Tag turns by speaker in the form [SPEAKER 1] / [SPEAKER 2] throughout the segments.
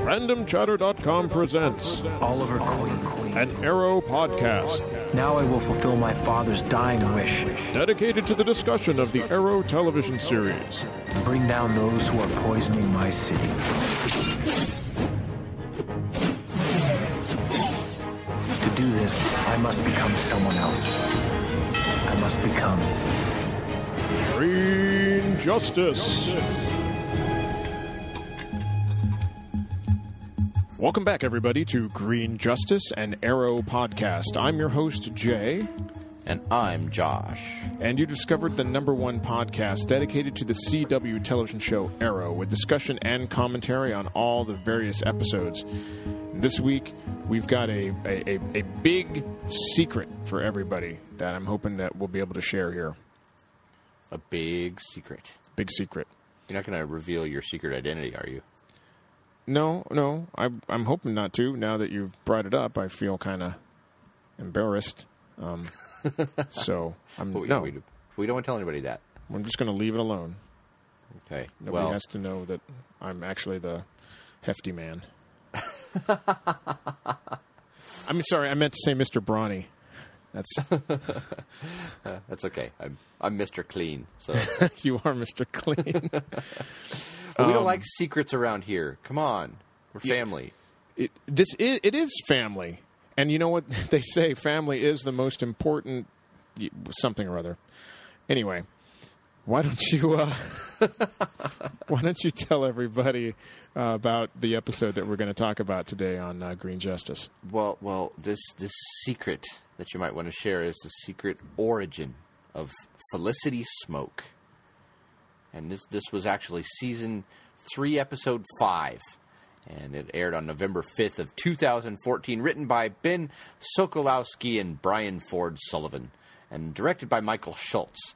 [SPEAKER 1] RandomChatter.com presents
[SPEAKER 2] Oliver Queen.
[SPEAKER 1] an Arrow podcast
[SPEAKER 2] Now I will fulfill my father's dying wish
[SPEAKER 1] dedicated to the discussion of the Arrow television series.
[SPEAKER 2] and bring down those who are poisoning my city. To do this, I must become someone else. I must become...
[SPEAKER 1] Green Justice. Welcome back, everybody, to Green Justice, an Arrow podcast. I'm your host, Jay.
[SPEAKER 3] And I'm Josh.
[SPEAKER 1] And you discovered the #1 podcast dedicated to the CW television show Arrow, with discussion and commentary on all the various episodes. This week, we've got a big secret for everybody that I'm hoping that we'll be able to share here.
[SPEAKER 3] A big secret.
[SPEAKER 1] Big secret.
[SPEAKER 3] You're not going to reveal your secret identity, are you?
[SPEAKER 1] No, I'm hoping not to. Now that you've brought it up, I feel kind of embarrassed. So I'm
[SPEAKER 3] We don't want to tell anybody that.
[SPEAKER 1] I'm just going to leave it alone.
[SPEAKER 3] Okay.
[SPEAKER 1] Nobody has to know that I'm actually the hefty man. I mean, sorry, I meant to say Mr. Brawny.
[SPEAKER 3] That's okay. I'm Mr. Clean. So
[SPEAKER 1] You are Mr. Clean.
[SPEAKER 3] we don't like secrets around here. Come on, we're family.
[SPEAKER 1] It is family, and you know what they say? Family is the most important something or other. Anyway, why don't you tell everybody about the episode that we're going to talk about today on Green Justice?
[SPEAKER 3] Well, this secret that you might want to share is the secret origin of Felicity Smoke. And this was actually season 3, episode 5. And it aired on November 5th of 2014, written by Ben Sokolowski and Brian Ford Sullivan, and directed by Michael Schultz.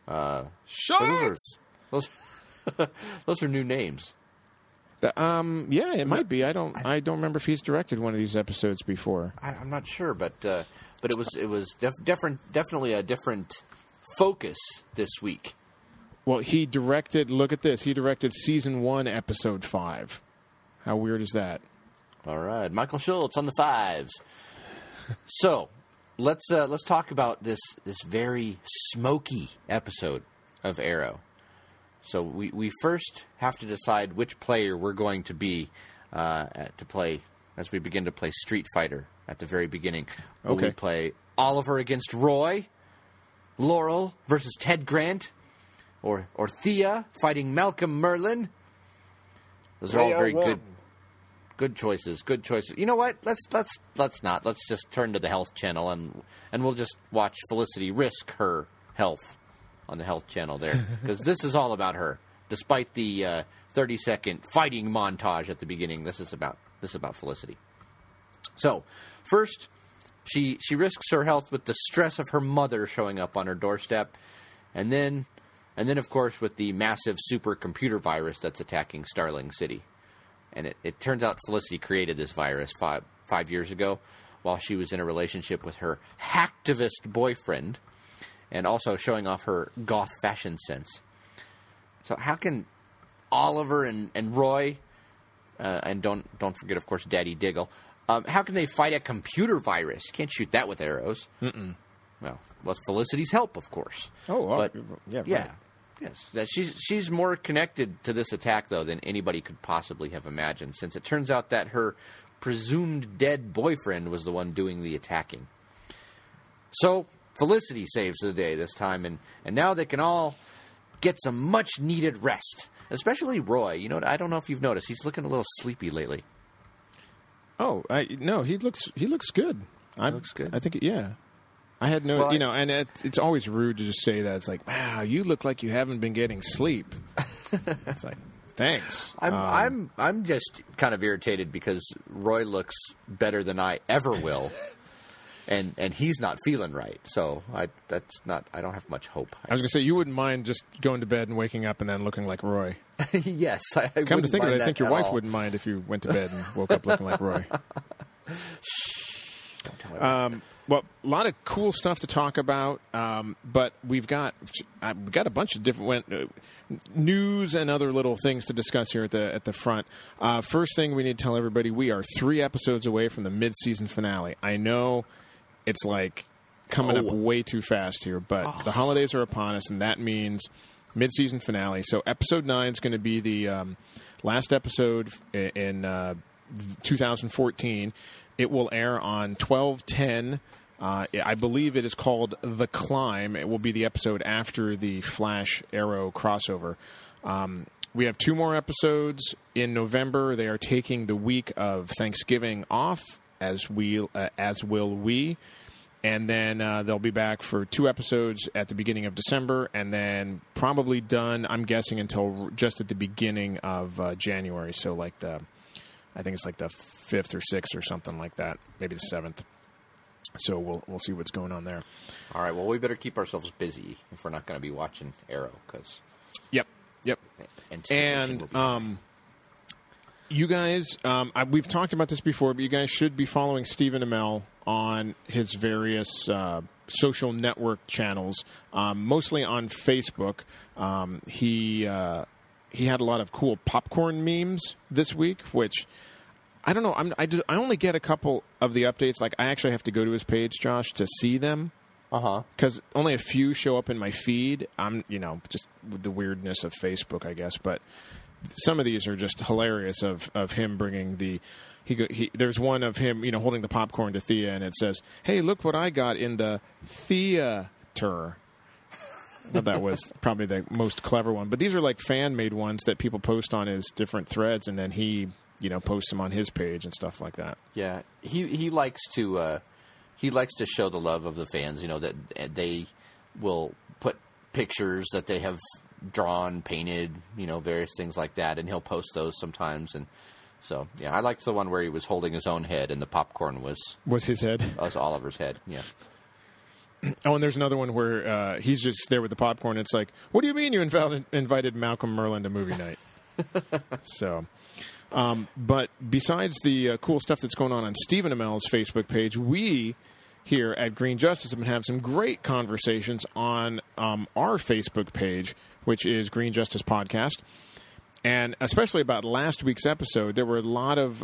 [SPEAKER 1] Schultz!
[SPEAKER 3] Those are new names.
[SPEAKER 1] Yeah, it might be. I don't remember if he's directed one of these episodes before.
[SPEAKER 3] I'm not sure, but it was definitely a different focus this week.
[SPEAKER 1] Well, he directed. Look at this. He directed season 1, episode 5. How weird is that?
[SPEAKER 3] All right, Michael Schultz on the 5s. So let's talk about this very smoky episode of Arrow. So we first have to decide which player we're going to be to play as we begin to play Street Fighter at the very beginning. Will we play Oliver against Roy, Laurel versus Ted Grant, or Thea fighting Malcolm Merlin? Those are all very good choices. Good choices. You know what? Let's not. Let's just turn to the Health Channel and we'll just watch Felicity risk her health on the Health Channel there, because this is all about her. Despite the 30-second fighting montage at the beginning, this is about Felicity. So first, she risks her health with the stress of her mother showing up on her doorstep, and then of course with the massive supercomputer virus that's attacking Starling City. And it turns out Felicity created this virus five years ago while she was in a relationship with her hacktivist boyfriend, and also showing off her goth fashion sense. So how can Oliver and Roy, and don't forget, of course, Daddy Diggle, how can they fight a computer virus? You can't shoot that with arrows.
[SPEAKER 1] Mm-mm.
[SPEAKER 3] Well, with Felicity's help, of course.
[SPEAKER 1] But
[SPEAKER 3] yeah,
[SPEAKER 1] right.
[SPEAKER 3] Yes. She's more connected to this attack, though, than anybody could possibly have imagined, since it turns out that her presumed dead boyfriend was the one doing the attacking. So Felicity saves the day this time, and now they can all get some much-needed rest, especially Roy. You know, I don't know if you've noticed, he's looking a little sleepy lately.
[SPEAKER 1] Oh, no, he looks good.
[SPEAKER 3] Looks good?
[SPEAKER 1] I think, yeah. I had no, and it's always rude to just say that. It's like, wow, you look like you haven't been getting sleep. It's like, thanks.
[SPEAKER 3] I'm just kind of irritated because Roy looks better than I ever will, and he's not feeling right. So I don't have much hope.
[SPEAKER 1] I was going to say, you wouldn't mind just going to bed and waking up and then looking like Roy.
[SPEAKER 3] Yes, I
[SPEAKER 1] come to think of it, I think your wife
[SPEAKER 3] all.
[SPEAKER 1] wouldn't mind if you went to bed and woke up looking like Roy.
[SPEAKER 3] Shh! Don't tell her.
[SPEAKER 1] Well, a lot of cool stuff to talk about, but we've got a bunch of different news and other little things to discuss here at the front. First thing we need to tell everybody, we are 3 episodes away from the mid-season finale. I know it's like coming up way too fast here, but the holidays are upon us, and that means mid-season finale. So episode 9 is going to be the last episode in 2014. It will air on 12/10. I believe it is called The Climb. It will be the episode after the Flash Arrow crossover. We have 2 more episodes in November. They are taking the week of Thanksgiving off, as will we. And then they'll be back for 2 episodes at the beginning of December, and then probably done, I'm guessing, until just at the beginning of January. So I think it's like the 5th or 6th or something like that, maybe the 7th. So we'll see what's going on there.
[SPEAKER 3] All right. Well, we better keep ourselves busy if we're not going to be watching Arrow, because
[SPEAKER 1] Yep. And you guys, we've talked about this before, but you guys should be following Stephen Amell on his various social network channels, mostly on Facebook. He had a lot of cool popcorn memes this week, which I don't know. I only get a couple of the updates. Like, I actually have to go to his page, Josh, to see them. Because only a few show up in my feed. I'm, just with the weirdness of Facebook, I guess. But some of these are just hilarious of him bringing the. There's one of him, holding the popcorn to Thea, and it says, "Hey, look what I got in the theater." I thought that was probably the most clever one. But these are like fan-made ones that people post on his different threads, and then he, posts them on his page and stuff like that.
[SPEAKER 3] Yeah, he likes to show the love of the fans. That they will put pictures that they have drawn, painted, various things like that, and he'll post those sometimes. And so, yeah, I liked the one where he was holding his own head, and the popcorn was
[SPEAKER 1] his head.
[SPEAKER 3] Was Oliver's head. Yeah.
[SPEAKER 1] Oh, and there's another one where he's just there with the popcorn. It's like, what do you mean you invited Malcolm Merlin to movie night? So, but besides the cool stuff that's going on Stephen Amell's Facebook page, we here at Green Justice have been having some great conversations on our Facebook page, which is Green Justice Podcast. And especially about last week's episode, there were a lot of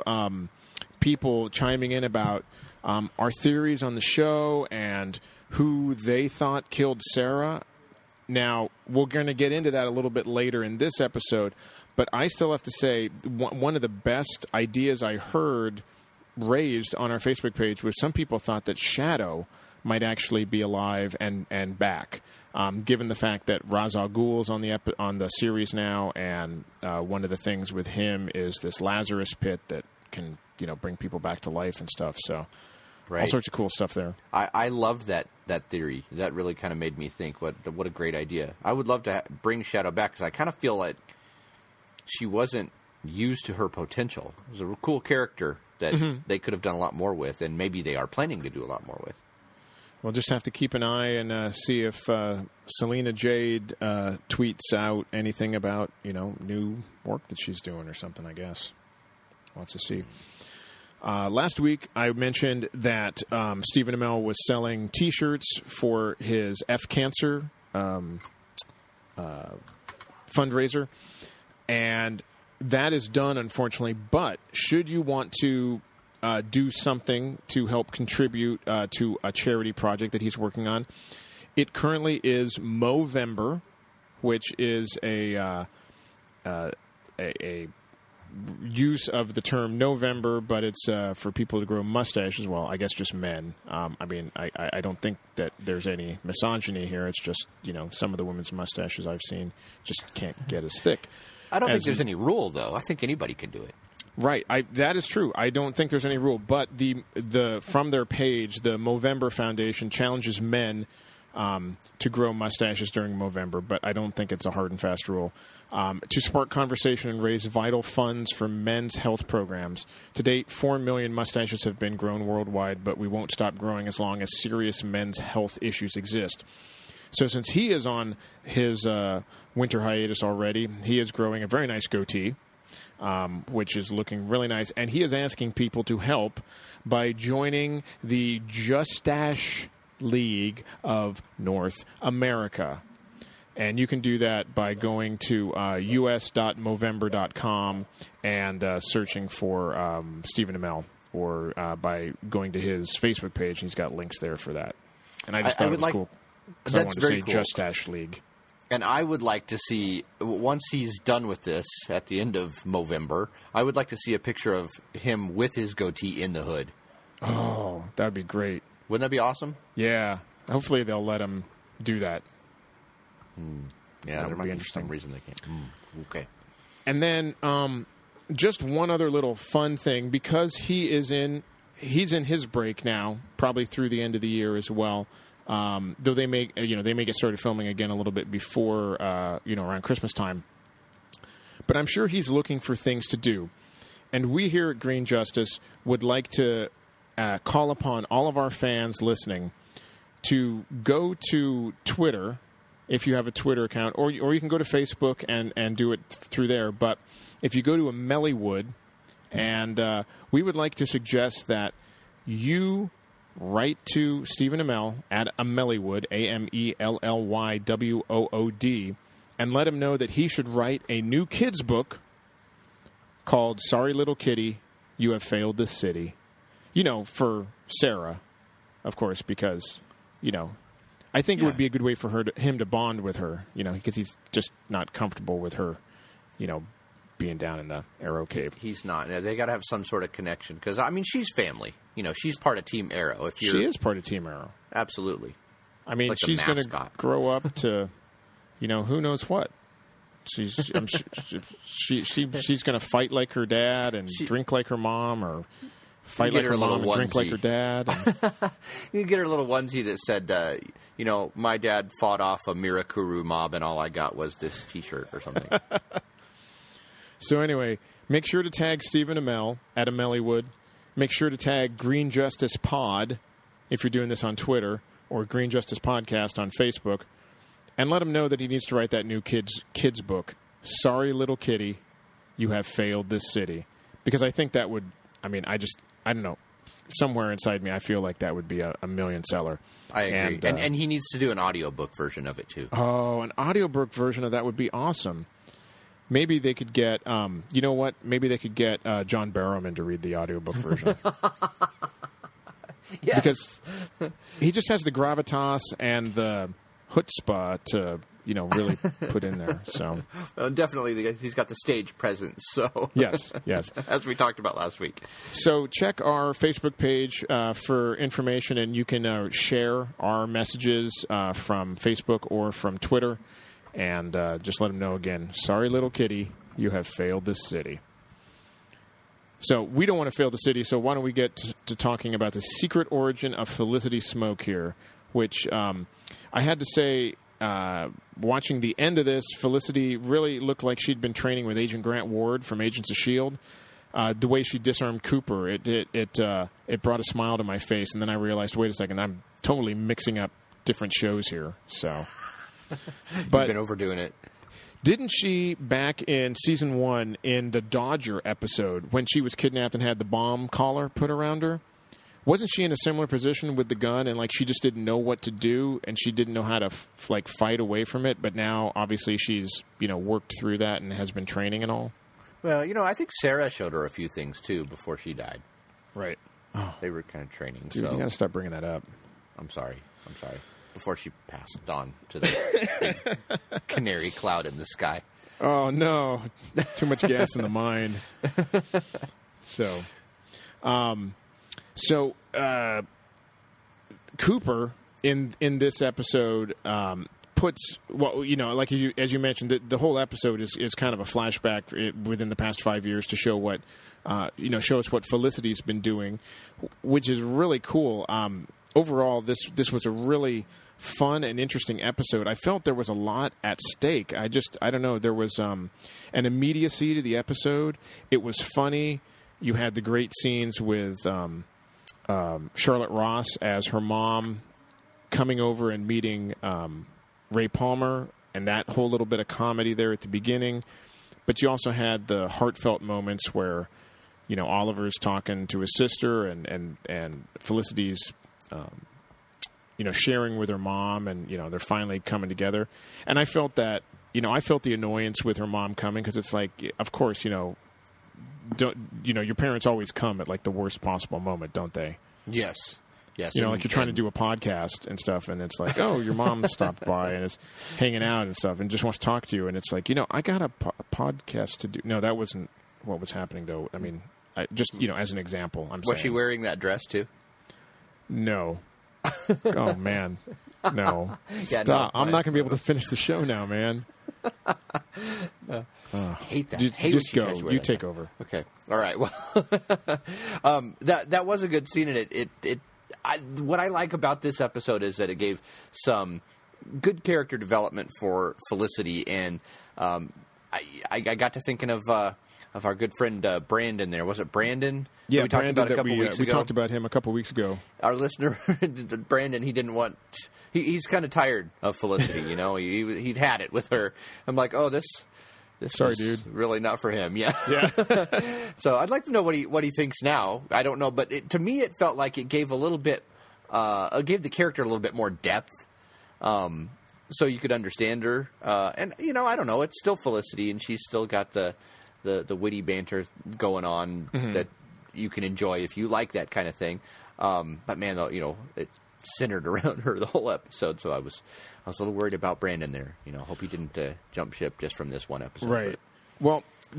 [SPEAKER 1] people chiming in about our theories on the show and who they thought killed Sarah. Now, we're going to get into that a little bit later in this episode, but I still have to say one of the best ideas I heard raised on our Facebook page was some people thought that Shadow might actually be alive and back, given the fact that Ra's al Ghul's on the series now, and one of the things with him is this Lazarus pit that can bring people back to life and stuff. So. Right. All sorts of cool stuff there.
[SPEAKER 3] I loved that theory. That really kind of made me think, what a great idea. I would love to bring Shadow back, because I kind of feel like she wasn't used to her potential. It was a cool character that they could have done a lot more with, and maybe they are planning to do a lot more with.
[SPEAKER 1] We'll just have to keep an eye and see if Selena Jade tweets out anything about new work that she's doing or something, I guess. We'll have to see. Last week, I mentioned that Stephen Amell was selling T-shirts for his F-Cancer fundraiser, and that is done, unfortunately. But should you want to do something to help contribute to a charity project that he's working on, it currently is Movember, which is a use of the term November, but it's for people to grow mustaches. Well, I guess just men. I don't think that there's any misogyny here. It's just, some of the women's mustaches I've seen just can't get as thick.
[SPEAKER 3] I don't think there's any rule, though. I think anybody can do it.
[SPEAKER 1] Right. That is true. I don't think there's any rule. But the from their page, the Movember Foundation challenges men to grow mustaches during Movember, but I don't think it's a hard and fast rule. To spark conversation and raise vital funds for men's health programs. To date, 4 million mustaches have been grown worldwide, but we won't stop growing as long as serious men's health issues exist. So since he is on his winter hiatus already, he is growing a very nice goatee. which is looking really nice. And he is asking people to help by joining the Justache League of North America. And you can do that by going to us.movember.com and searching for Stephen Amell, or by going to his Facebook page. He's got links there for that. And I just thought it was cool. Because I wanted to say cool. Justache League.
[SPEAKER 3] And I would like to see, once he's done with this at the end of Movember, I would like to see a picture of him with his goatee in the hood.
[SPEAKER 1] Oh, that would be great.
[SPEAKER 3] Wouldn't that be awesome?
[SPEAKER 1] Yeah. Hopefully they'll let him do that.
[SPEAKER 3] Yeah,
[SPEAKER 1] that
[SPEAKER 3] there might be
[SPEAKER 1] interesting.
[SPEAKER 3] some reason they can't. Okay.
[SPEAKER 1] And then just one other little fun thing, because he's in his break now, probably through the end of the year as well. Though they may get started filming again a little bit before around Christmas time. But I'm sure he's looking for things to do. And we here at Green Justice would like to call upon all of our fans listening to go to Twitter, if you have a Twitter account, or you can go to Facebook and do it through there. But if you go to Amellywood, and we would like to suggest that you write to Stephen Amell at Amellywood, AMELLYWOOD, and let him know that he should write a new kids book called Sorry Little Kitty, You Have Failed This City. For Sarah, of course, because, I think it would be a good way for him to bond with her, because he's just not comfortable with her, being down in the Arrow Cave.
[SPEAKER 3] He's not. They got to have some sort of connection, because, she's family. She's part of Team Arrow.
[SPEAKER 1] She is part of Team Arrow.
[SPEAKER 3] Absolutely.
[SPEAKER 1] Like she's going to grow up to, who knows what. She's going to fight like her dad and drink like her mom, or fight like her mom and drink like her dad.
[SPEAKER 3] You can get her a little onesie that said, my dad fought off a Mirakuru mob and all I got was this T-shirt or something.
[SPEAKER 1] So anyway, make sure to tag Stephen Amell at Amellywood. Make sure to tag Green Justice Pod if you're doing this on Twitter, or Green Justice Podcast on Facebook, and let him know that he needs to write that new kids book, Sorry Little Kitty, You Have Failed This City. Because I think that would, I don't know, somewhere inside me I feel like that would be a million seller.
[SPEAKER 3] I agree. And he needs to do an audiobook version of it too.
[SPEAKER 1] Oh, an audiobook version of that would be awesome. Maybe they could get, you know what? Maybe they could get John Barrowman to read the audiobook version.
[SPEAKER 3] Yes.
[SPEAKER 1] Because he just has the gravitas and the chutzpah to, really put in there. So
[SPEAKER 3] definitely, he's got the stage presence. So
[SPEAKER 1] yes,
[SPEAKER 3] as we talked about last week.
[SPEAKER 1] So check our Facebook page for information, and you can share our messages from Facebook or from Twitter. And just let him know again, sorry, little kitty, you have failed this city. So we don't want to fail the city, so why don't we get to talking about the secret origin of Felicity Smoke here, which I had to say, watching the end of this, Felicity really looked like she'd been training with Agent Grant Ward from Agents of S.H.I.E.L.D. The way she disarmed Cooper, it brought a smile to my face, and then I realized, wait a second, I'm totally mixing up different shows here, so...
[SPEAKER 3] But you've been overdoing it.
[SPEAKER 1] Didn't she, back in season 1, in the Dodger episode, when she was kidnapped and had the bomb collar put around her, wasn't she in a similar position with the gun, and she just didn't know what to do, and she didn't know how to fight away from it? But now, obviously, she's worked through that and has been training and all.
[SPEAKER 3] Well, I think Sarah showed her a few things too before she died.
[SPEAKER 1] Right.
[SPEAKER 3] Oh. They were kind of training.
[SPEAKER 1] Dude, you got to stop bringing that up.
[SPEAKER 3] I'm sorry. Before she passed on to the big canary cloud in the sky.
[SPEAKER 1] Oh, no. Too much gas in the mind. So, Cooper, in this episode, puts, as you mentioned, the whole episode is kind of a flashback within the past 5 years to show what, show us what Felicity's been doing, which is really cool. Overall, this was a really fun and interesting episode. I felt there was a lot at stake. I don't know. There was an immediacy to the episode. It was funny. You had the great scenes with Charlotte Ross as her mom coming over and meeting Ray Palmer, and that whole little bit of comedy there at the beginning. but you also had the heartfelt moments where, you know, Oliver's talking to his sister and Felicity's, you know, sharing with her mom, and, you know, they're finally coming together. And I felt that, you know, I felt the annoyance with her mom coming, because it's like, of course, you know, your parents always come at like the worst possible moment, don't they?
[SPEAKER 3] Yes. Yes.
[SPEAKER 1] You know, like you're trying to do a podcast and stuff, and it's like, oh, your mom stopped by and is hanging out and stuff and just wants to talk to you. And it's like, you know, I got a podcast to do. No, that wasn't what was happening, though. I mean, just, you know, as an example, I'm saying.
[SPEAKER 3] Was she wearing that dress, too?
[SPEAKER 1] No. Oh, man. No.
[SPEAKER 3] Yeah,
[SPEAKER 1] Stop.
[SPEAKER 3] no,
[SPEAKER 1] I'm not going to be able to finish the show now, man.
[SPEAKER 3] I hate that.
[SPEAKER 1] Just go. You take over.
[SPEAKER 3] Okay. All right. Well, that was a good scene, and what I like about this episode is that it gave some good character development for Felicity, and I got to thinking of our good friend Brandon. There, was it Brandon?
[SPEAKER 1] Yeah,
[SPEAKER 3] we talked about a couple weeks ago.
[SPEAKER 1] We talked about him a couple weeks ago.
[SPEAKER 3] Our listener, Brandon, he didn't want. He's kind of tired of Felicity. You know, he'd had it with her. I'm like, oh, this.
[SPEAKER 1] Sorry, dude.
[SPEAKER 3] Really not for him. Yeah.
[SPEAKER 1] Yeah.
[SPEAKER 3] So I'd like to know what he thinks now. I don't know, but to me, it felt like it gave a little bit. It gave the character a little bit more depth, so you could understand her. And you know, I don't know. It's still Felicity, and she's still got the witty banter going on that you can enjoy if you like that kind of thing. But man, you know, it centered around her the whole episode. So I was a little worried about Brandon there. You know, hope he didn't jump ship just from this one episode.
[SPEAKER 1] Right. Well,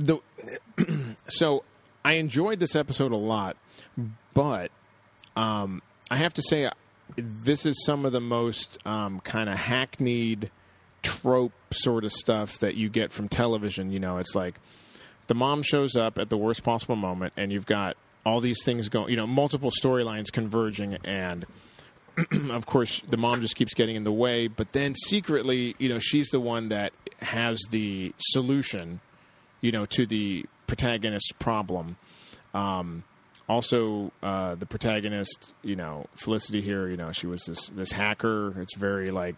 [SPEAKER 1] so I enjoyed this episode a lot, but I have to say this is some of the most kind of hackneyed trope sort of stuff that you get from television. You know, it's like the mom shows up at the worst possible moment, and you've got all these things going, you know, multiple storylines converging, and of course the mom just keeps getting in the way, but then secretly, you know, she's the one that has the solution, you know, to the protagonist's problem. Also, the protagonist, you know, Felicity here, you know, she was this hacker. It's very like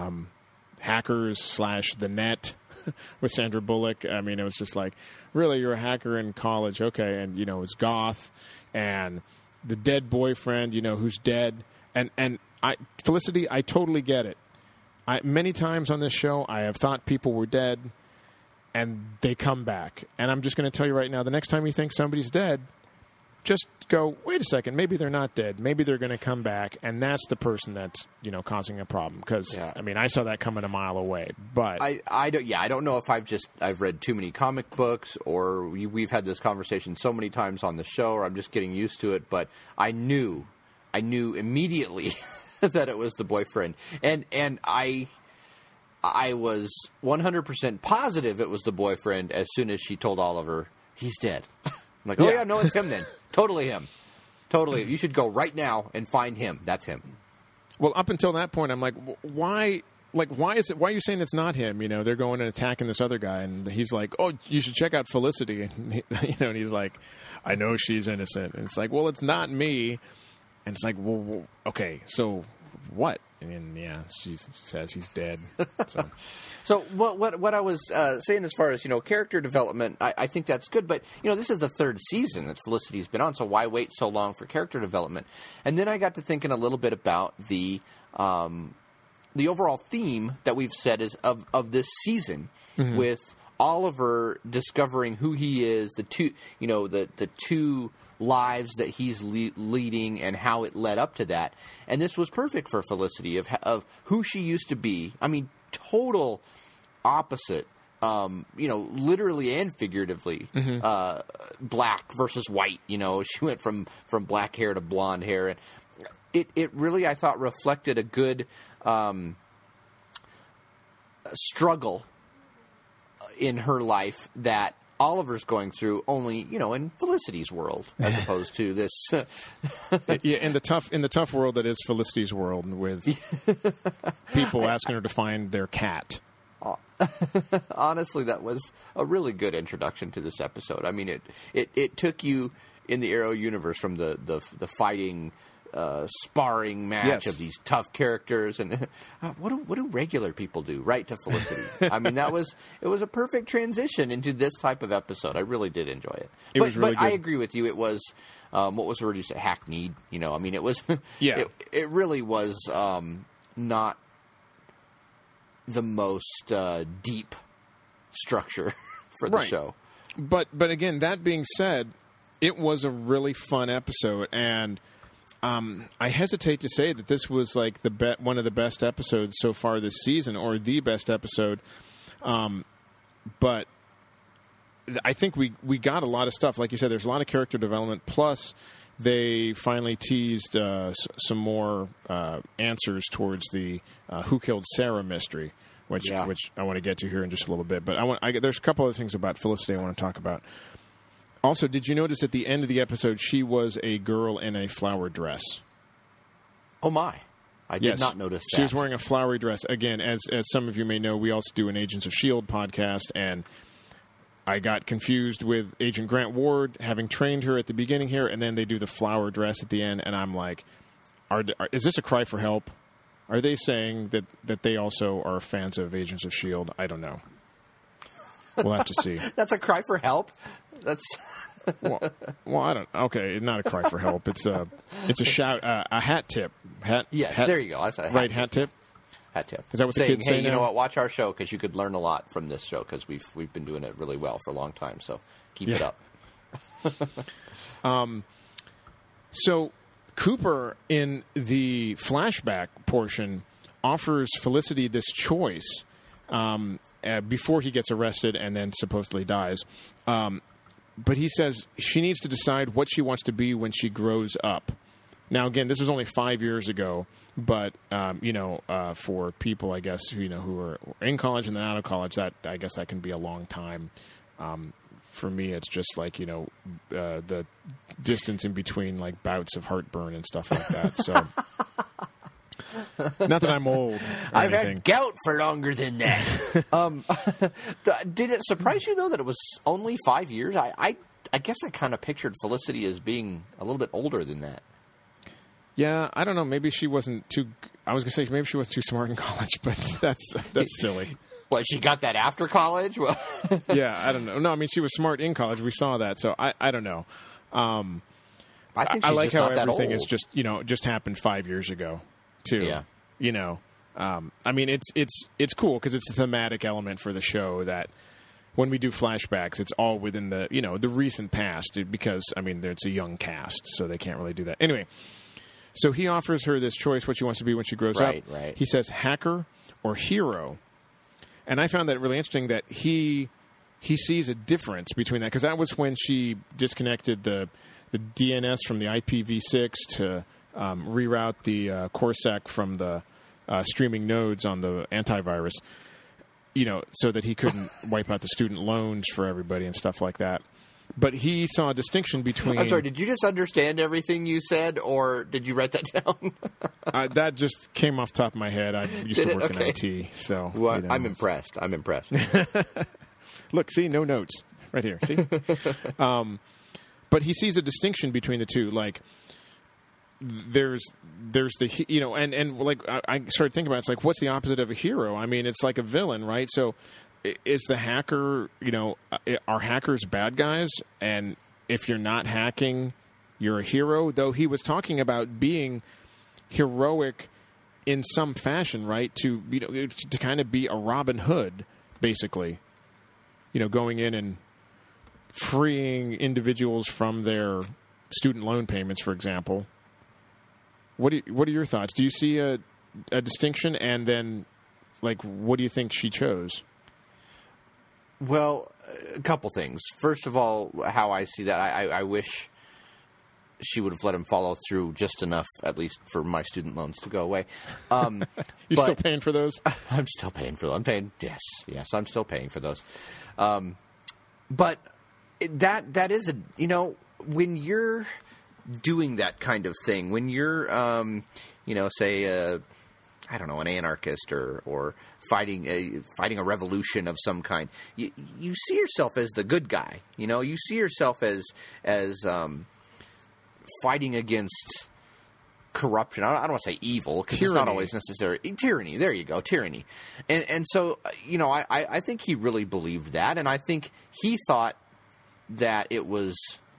[SPEAKER 1] Hackers / The Net with Sandra Bullock. I mean, it was just like, really, you're a hacker in college, okay? And you know, it's goth, and the dead boyfriend, you know, who's dead, and Felicity, I totally get it. Many times on this show, I have thought people were dead, and they come back. And I'm just going to tell you right now, the next time you think somebody's dead, just go, wait a second, maybe they're not dead. Maybe they're going to come back, and that's the person that's, you know, causing a problem. Because, I mean, I saw that coming a mile away. But
[SPEAKER 3] I don't know if I've read too many comic books, or we've had this conversation so many times on the show, or I'm just getting used to it. But I knew immediately that it was the boyfriend, and I was 100% positive it was the boyfriend as soon as she told Oliver he's dead. I'm like, oh yeah, no, it's him then. Totally him. Totally. You should go right now and find him. That's him.
[SPEAKER 1] Well, up until that point, I'm like, why? Like, why are you saying it's not him? You know, they're going and attacking this other guy, and he's like, oh, you should check out Felicity. And you know, and he's like, I know she's innocent. And it's like, well, it's not me. And it's like, well, okay, so what? And yeah, she says he's dead.
[SPEAKER 3] So what I was saying as far as, you know, character development, I think that's good. But, you know, this is the third season that Felicity's been on, so why wait so long for character development? And then I got to thinking a little bit about the overall theme that we've said is of this season, with Oliver discovering who he is, the two lives that he's leading and how it led up to that. And this was perfect for Felicity of who she used to be. I mean, total opposite, you know, literally and figuratively, black versus white. You know, she went from black hair to blonde hair. And it really, I thought, reflected a good struggle in her life that Oliver's going through, only, you know, in Felicity's world, as opposed to this.
[SPEAKER 1] Yeah, in the tough world that is Felicity's world, with people asking her to find their cat.
[SPEAKER 3] Honestly, that was a really good introduction to this episode. I mean, it took you in the Arrow universe from the fighting sparring match
[SPEAKER 1] Yes.
[SPEAKER 3] of these tough characters, and what do regular people do, right, to Felicity? I mean, it was a perfect transition into this type of episode. I really did enjoy it.
[SPEAKER 1] Was really
[SPEAKER 3] but I
[SPEAKER 1] good.
[SPEAKER 3] agree with you. It was what was the word you said? Hackneyed. You know, I mean, it was.
[SPEAKER 1] Yeah.
[SPEAKER 3] It really was not the most deep structure for the
[SPEAKER 1] Right.
[SPEAKER 3] show.
[SPEAKER 1] But again, that being said, it was a really fun episode, and I hesitate to say that this was like one of the best episodes so far this season, or the best episode. But I think we got a lot of stuff. Like you said, there's a lot of character development. Plus, they finally teased some more answers towards the Who Killed Sarah mystery, which I want to get to here in just a little bit. But there's a couple other things about Felicity I want to talk about. Also, did you notice at the end of the episode she was a girl in a flower dress?
[SPEAKER 3] Oh my! I did not notice that.
[SPEAKER 1] She was wearing a flowery dress. Again, as some of you may know, we also do an Agents of S.H.I.E.L.D. podcast, and I got confused with Agent Grant Ward, having trained her at the beginning here, and then they do the flower dress at the end, and I'm like, is this a cry for help? Are they saying that they also are fans of Agents of S.H.I.E.L.D.? I don't know. We'll have to see.
[SPEAKER 3] That's a cry for help? That's...
[SPEAKER 1] well, I don't. Okay, not a cry for help. It's a shout, a hat tip.
[SPEAKER 3] Yes,
[SPEAKER 1] hat,
[SPEAKER 3] there you go. That's a
[SPEAKER 1] hat tip.
[SPEAKER 3] Hat tip.
[SPEAKER 1] Is that what the
[SPEAKER 3] saying,
[SPEAKER 1] kids say
[SPEAKER 3] hey, you
[SPEAKER 1] now?
[SPEAKER 3] know what? Watch our show because you could learn a lot from this show because we've been doing it really well for a long time. So keep it up.
[SPEAKER 1] So Cooper in the flashback portion offers Felicity this choice before he gets arrested and then supposedly dies. But he says she needs to decide what she wants to be when she grows up. Now, again, this was only 5 years ago, but for people, I guess, who are in college and then out of college, that I guess that can be a long time. For me, it's just like the distance in between like bouts of heartburn and stuff like that. So, not that I'm old.
[SPEAKER 3] I've had gout for longer than that. Did it surprise you though that it was only 5 years? I guess I kind of pictured Felicity as being a little bit older than that.
[SPEAKER 1] Yeah, I don't know. Maybe she wasn't too. I was going to say maybe she wasn't too smart in college, but that's silly.
[SPEAKER 3] What, she got that after college? Well,
[SPEAKER 1] yeah, I don't know. No, I mean she was smart in college. We saw that, so I don't know.
[SPEAKER 3] I think she's
[SPEAKER 1] I like
[SPEAKER 3] just
[SPEAKER 1] how
[SPEAKER 3] not that
[SPEAKER 1] everything
[SPEAKER 3] old.
[SPEAKER 1] is just happened 5 years ago, too.
[SPEAKER 3] Yeah.
[SPEAKER 1] I mean it's cool because it's a thematic element for the show that when we do flashbacks, it's all within the the recent past because I mean it's a young cast, so they can't really do that anyway. So he offers her this choice, what she wants to be when she grows up.
[SPEAKER 3] Right.
[SPEAKER 1] He says hacker or hero. And I found that really interesting that he sees a difference between that, because that was when she disconnected the DNS from the IPv6 to reroute the CORSAC from the streaming nodes on the antivirus, so that he couldn't wipe out the student loans for everybody and stuff like that. But he saw a distinction between...
[SPEAKER 3] I'm sorry, did you just understand everything you said, or did you write that down?
[SPEAKER 1] That just came off the top of my head. I used to work in IT, so...
[SPEAKER 3] Well, I'm impressed.
[SPEAKER 1] Look, see, no notes. Right here, see? But he sees a distinction between the two. Like, there's the... and like, I started thinking about it. It's like, what's the opposite of a hero? I mean, it's like a villain, right? So... Is the hacker, are hackers bad guys? And if you're not hacking, you're a hero? Though he was talking about being heroic in some fashion, right? To kind of be a Robin Hood, basically. Going in and freeing individuals from their student loan payments, for example. What are your thoughts? Do you see a distinction? And then, like, what do you think she chose?
[SPEAKER 3] Well, a couple things. First of all, how I see that, I wish she would have let him follow through just enough, at least for my student loans to go away.
[SPEAKER 1] You're still paying for those?
[SPEAKER 3] I'm still paying for those. I'm paying. Yes, I'm still paying for those. But that is when you're doing that kind of thing, when you're say I don't know, an anarchist or fighting a revolution of some kind. You see yourself as the good guy. You see yourself as fighting against corruption. I don't want to say evil, because it's not always necessary. Tyranny. There you go. Tyranny. And so, I think he really believed that, and I think he thought that it was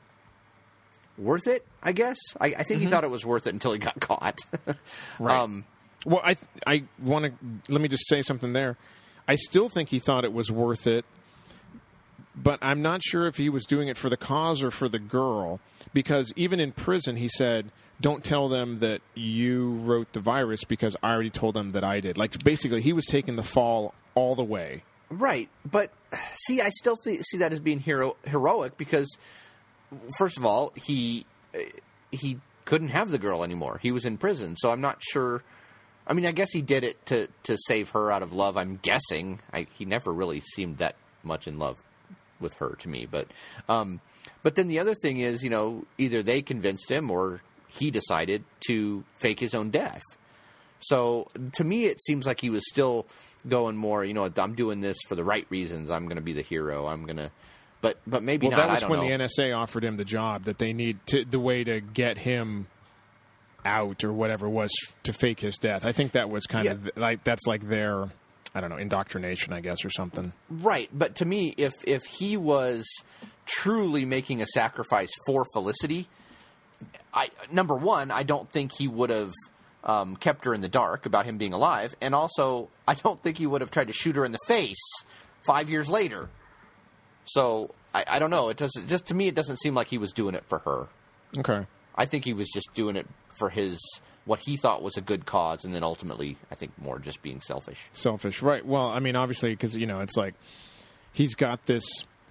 [SPEAKER 3] worth it, I guess. I think he thought it was worth it until he got caught.
[SPEAKER 1] Right. Well, I want to... Let me just say something there. I still think he thought it was worth it, but I'm not sure if he was doing it for the cause or for the girl, because even in prison he said, don't tell them that you wrote the virus because I already told them that I did. Like, basically, he was taking the fall all the way.
[SPEAKER 3] Right. But, see, I still see that as being heroic because, first of all, he couldn't have the girl anymore. He was in prison, so I'm not sure... I mean, I guess he did it to save her out of love, I'm guessing. He never really seemed that much in love with her to me. But then the other thing is, either they convinced him or he decided to fake his own death. So to me, it seems like he was still going more, I'm doing this for the right reasons. I'm going to be the hero. I'm going to... But maybe not.
[SPEAKER 1] That was when the NSA offered him the job that they need the way to get him out or whatever was to fake his death. I think that was kind of like that's like their, I don't know, indoctrination, I guess, or something.
[SPEAKER 3] Right, but to me, if he was truly making a sacrifice for Felicity, number one, I don't think he would have kept her in the dark about him being alive, and also I don't think he would have tried to shoot her in the face 5 years later. So I don't know. It doesn't. Just to me, it doesn't seem like he was doing it for her.
[SPEAKER 1] Okay.
[SPEAKER 3] I think he was just doing it for what he thought was a good cause, and then ultimately, I think more just being selfish.
[SPEAKER 1] Selfish, right? Well, I mean, obviously, because it's like he's got this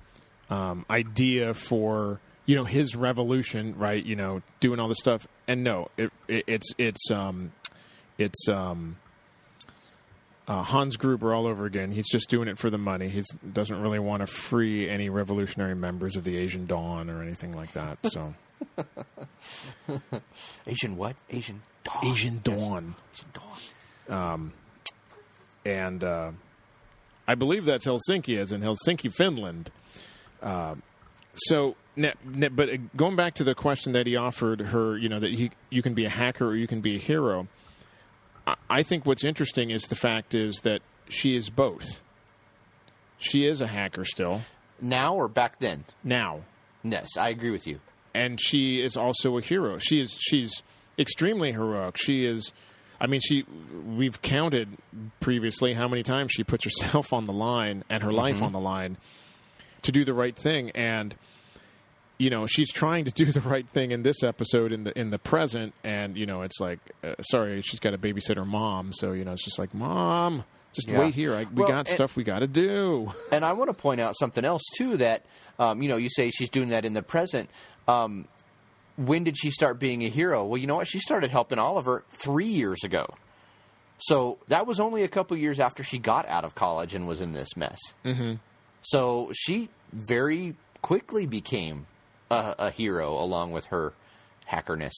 [SPEAKER 1] idea for his revolution, right? Doing all this stuff, and no, it's Hans Gruber all over again. He's just doing it for the money. He doesn't really want to free any revolutionary members of the Asian Dawn or anything like that. So,
[SPEAKER 3] Asian what? Asian Dawn.
[SPEAKER 1] Asian Dawn.
[SPEAKER 3] Yes. Asian Dawn.
[SPEAKER 1] And I believe that's Helsinki, as in Helsinki, Finland. So, but going back to the question that he offered her, that you can be a hacker or you can be a hero. I think what's interesting is the fact is that she is both. She is a hacker still.
[SPEAKER 3] Now or back then?
[SPEAKER 1] Now.
[SPEAKER 3] Yes, I agree with you.
[SPEAKER 1] And she is also a hero. She's extremely heroic. She is, I mean, we've counted previously how many times she puts herself on the line and her life on the line to do the right thing. And she's trying to do the right thing in this episode in the present, and it's like, sorry, she's got to babysit her mom, so it's just like, Mom, just wait here. We got stuff we got to do.
[SPEAKER 3] And I want to point out something else too that you say she's doing that in the present. When did she start being a hero? Well, you know what? She started helping Oliver 3 years ago. So that was only a couple years after she got out of college and was in this mess. Mm-hmm. So she very quickly became a hero along with her hackerness.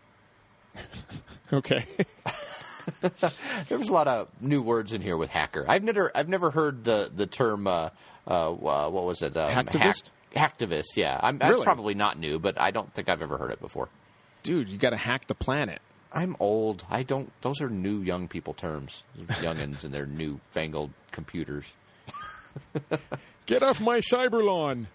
[SPEAKER 1] Okay.
[SPEAKER 3] There was a lot of new words in here with hacker. I've never heard the term what was it?
[SPEAKER 1] Hacktivist?
[SPEAKER 3] Hacktivist, yeah. That's
[SPEAKER 1] Really?
[SPEAKER 3] probably not new, but I don't think I've ever heard it before.
[SPEAKER 1] Dude, you got to hack the planet.
[SPEAKER 3] I'm old. Those are new young people terms. Youngins and their new-fangled computers.
[SPEAKER 1] Get off my cyber lawn.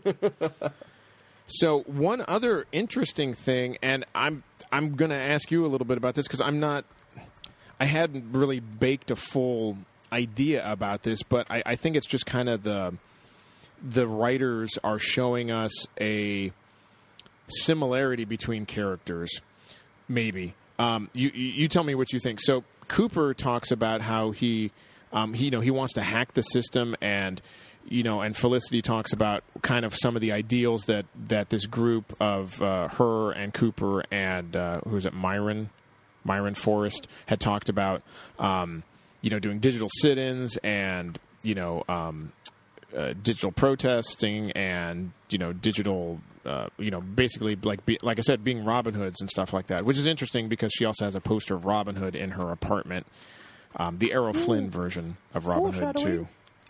[SPEAKER 1] So one other interesting thing, and I'm going to ask you a little bit about this because I hadn't really baked a full idea about this, but I think it's just kind of the writers are showing us a similarity between characters, maybe. You tell me what you think. So Cooper talks about how he wants to hack the system, and and Felicity talks about kind of some of the ideals that this group of her and Cooper and who was it, Myron Forrest had talked about, doing digital sit-ins and digital protesting and digital basically like I said, being Robin Hoods and stuff like that, which is interesting because she also has a poster of Robin Hood in her apartment, the Errol Flynn version of Robin Hood too.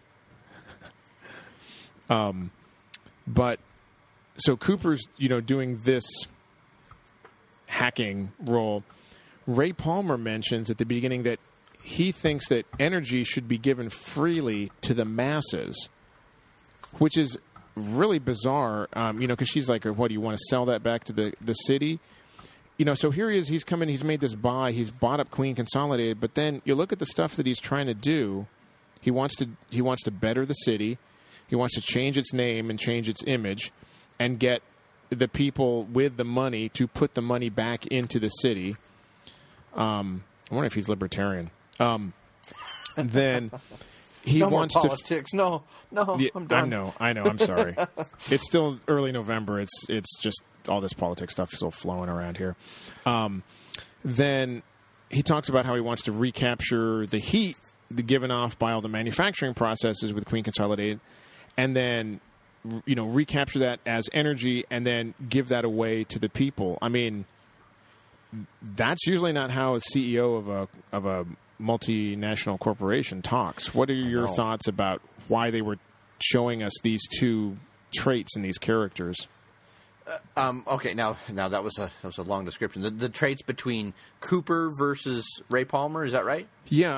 [SPEAKER 1] But so Cooper's doing this hacking role, Ray Palmer mentions at the beginning that he thinks that energy should be given freely to the masses, which is really bizarre, because she's like, what, do you want to sell that back to the city? So here he is, he's come in, he's made this buy, he's bought up Queen Consolidated, but then you look at the stuff that he's trying to do. He wants to better the city. He wants to change its name and change its image and get the people with the money to put the money back into the city. I wonder if he's libertarian. Then he wants
[SPEAKER 3] more politics. No,
[SPEAKER 1] yeah,
[SPEAKER 3] I'm done.
[SPEAKER 1] I know. I'm sorry. It's still early November. It's just all this politics stuff is still flowing around here. Then he talks about how he wants to recapture the heat given off by all the manufacturing processes with Queen Consolidated, and then recapture that as energy, and then give that away to the people. I mean, that's usually not how a CEO of a multinational corporation talks. What are your thoughts about why they were showing us these two traits in these characters?
[SPEAKER 3] Okay, now that was a long description. The traits between Cooper versus Ray Palmer, is that right?
[SPEAKER 1] Yeah,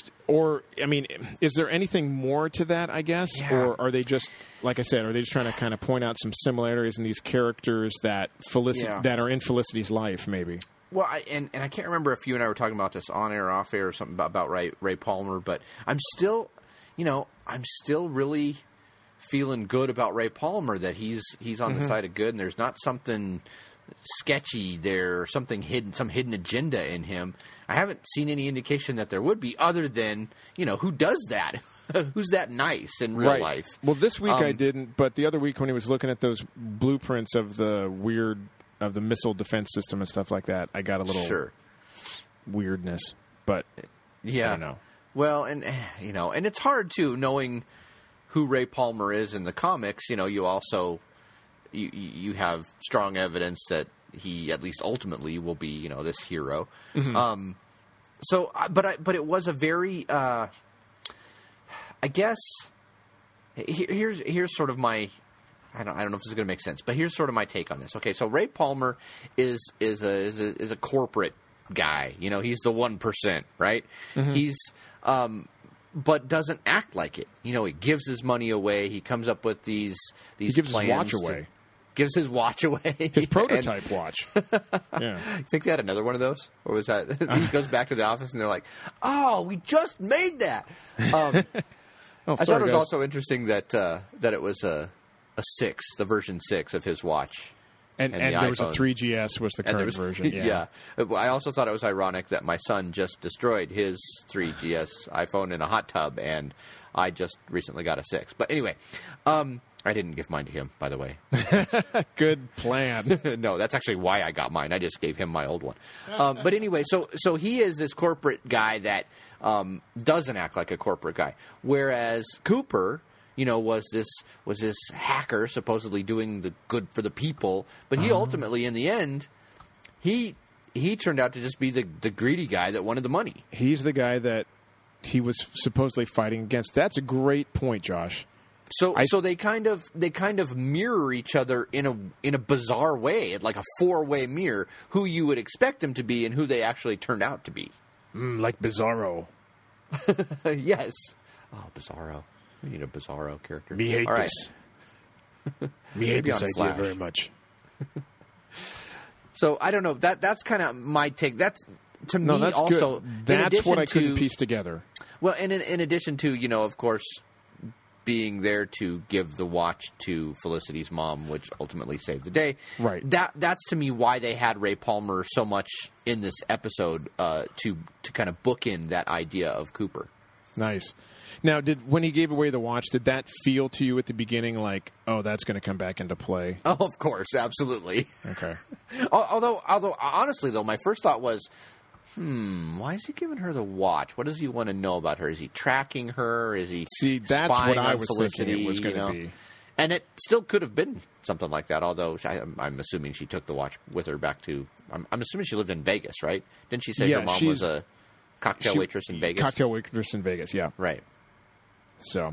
[SPEAKER 1] is there anything more to that, I guess?
[SPEAKER 3] Yeah.
[SPEAKER 1] Or are they just, like I said, are they just trying to kind of point out some similarities in these characters that that are in Felicity's life, maybe?
[SPEAKER 3] Well, I can't remember if you and I were talking about this on air or off air or something about Ray Palmer, but I'm still really feeling good about Ray Palmer, that he's on the side of good, and there's not something sketchy there, or something hidden, some hidden agenda in him. I haven't seen any indication that there would be, other than, who does that? Who's that nice in real life?
[SPEAKER 1] Well, this week I didn't, but the other week when he was looking at those blueprints of the missile defense system and stuff like that, I got a little weirdness, but
[SPEAKER 3] yeah.
[SPEAKER 1] I don't know.
[SPEAKER 3] Well, and it's hard too, knowing who Ray Palmer is in the comics. You also you have strong evidence that he at least ultimately will be this hero. Mm-hmm. But it was a very I guess here's sort of my. I don't know if this is going to make sense, but here's sort of my take on this. Okay, so Ray Palmer is a corporate guy. He's the 1%, right? Mm-hmm. He's but doesn't act like it. He gives his money away. He comes up with these
[SPEAKER 1] he gives
[SPEAKER 3] plans.
[SPEAKER 1] His watch away.
[SPEAKER 3] Gives his watch away.
[SPEAKER 1] His prototype watch. Yeah.
[SPEAKER 3] You think they had another one of those? Or was that... He goes back to the office and they're like, oh, we just made that. I thought it was also interesting that it was a 6, the version 6 of his watch.
[SPEAKER 1] And
[SPEAKER 3] the
[SPEAKER 1] there
[SPEAKER 3] iPhone.
[SPEAKER 1] was a 3GS was the current version. Yeah.
[SPEAKER 3] I also thought it was ironic that my son just destroyed his 3GS iPhone in a hot tub, and I just recently got a 6. But anyway, I didn't give mine to him, by the way.
[SPEAKER 1] Good plan.
[SPEAKER 3] No, that's actually why I got mine. I just gave him my old one. But anyway, so he is this corporate guy that doesn't act like a corporate guy, whereas Cooper... was this hacker supposedly doing the good for the people, but he ultimately, in the end, he turned out to just be the greedy guy that wanted the money.
[SPEAKER 1] He's the guy that he was supposedly fighting against. That's a great point, Josh.
[SPEAKER 3] So they kind of mirror each other in a bizarre way, like a 4-way mirror, who you would expect them to be and who they actually turned out to be.
[SPEAKER 1] Like Bizarro.
[SPEAKER 3] Yes. Oh, Bizarro. We need a Bizarro character.
[SPEAKER 1] Me hate this. Me hate this idea
[SPEAKER 3] Flash.
[SPEAKER 1] very much.
[SPEAKER 3] So I don't know. That's kind of my take. That's to me
[SPEAKER 1] that's
[SPEAKER 3] also.
[SPEAKER 1] Good. That's what I couldn't piece together.
[SPEAKER 3] Well, and in addition to of course, being there to give the watch to Felicity's mom, which ultimately saved the day.
[SPEAKER 1] Right.
[SPEAKER 3] That's to me why they had Ray Palmer so much in this episode to kind of bookend that idea of Cooper.
[SPEAKER 1] Nice. Now, when he gave away the watch, did that feel to you at the beginning like, oh, that's going to come back into play?
[SPEAKER 3] Oh, of course, absolutely.
[SPEAKER 1] Okay.
[SPEAKER 3] Although honestly, though, my first thought was, why is he giving her the watch? What does he want to know about her? Is he tracking her? Is he
[SPEAKER 1] that's
[SPEAKER 3] spying
[SPEAKER 1] what I
[SPEAKER 3] on
[SPEAKER 1] was
[SPEAKER 3] Felicity?
[SPEAKER 1] thinking it was going to be.
[SPEAKER 3] And it still could have been something like that, although I'm assuming she took the watch with her back to... I'm assuming she lived in Vegas, right? Didn't she say her mom was a cocktail waitress in Vegas?
[SPEAKER 1] Cocktail waitress in Vegas, yeah.
[SPEAKER 3] Right.
[SPEAKER 1] So,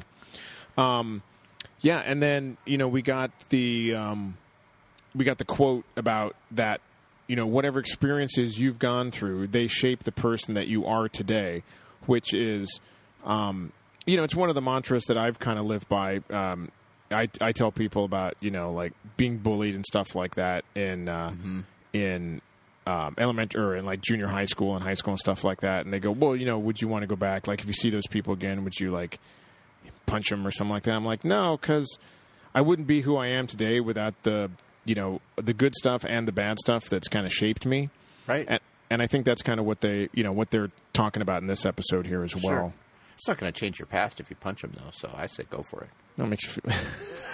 [SPEAKER 1] and then we got the quote about that whatever experiences you've gone through, they shape the person that you are today, which is, it's one of the mantras that I've kind of lived by. I tell people about, like being bullied and stuff like that in elementary or in like junior high school and high school and stuff like that. And they go, well, would you want to go back? Like if you see those people again, would you like punch them or something like that? I'm like, no, because I wouldn't be who I am today without the good stuff and the bad stuff that's kind of shaped me.
[SPEAKER 3] Right.
[SPEAKER 1] And I think that's kind of what what they're talking about in this episode here as well.
[SPEAKER 3] Sure. It's not going to change your past if you punch them, though. So I say go for it.
[SPEAKER 1] No, it makes you feel.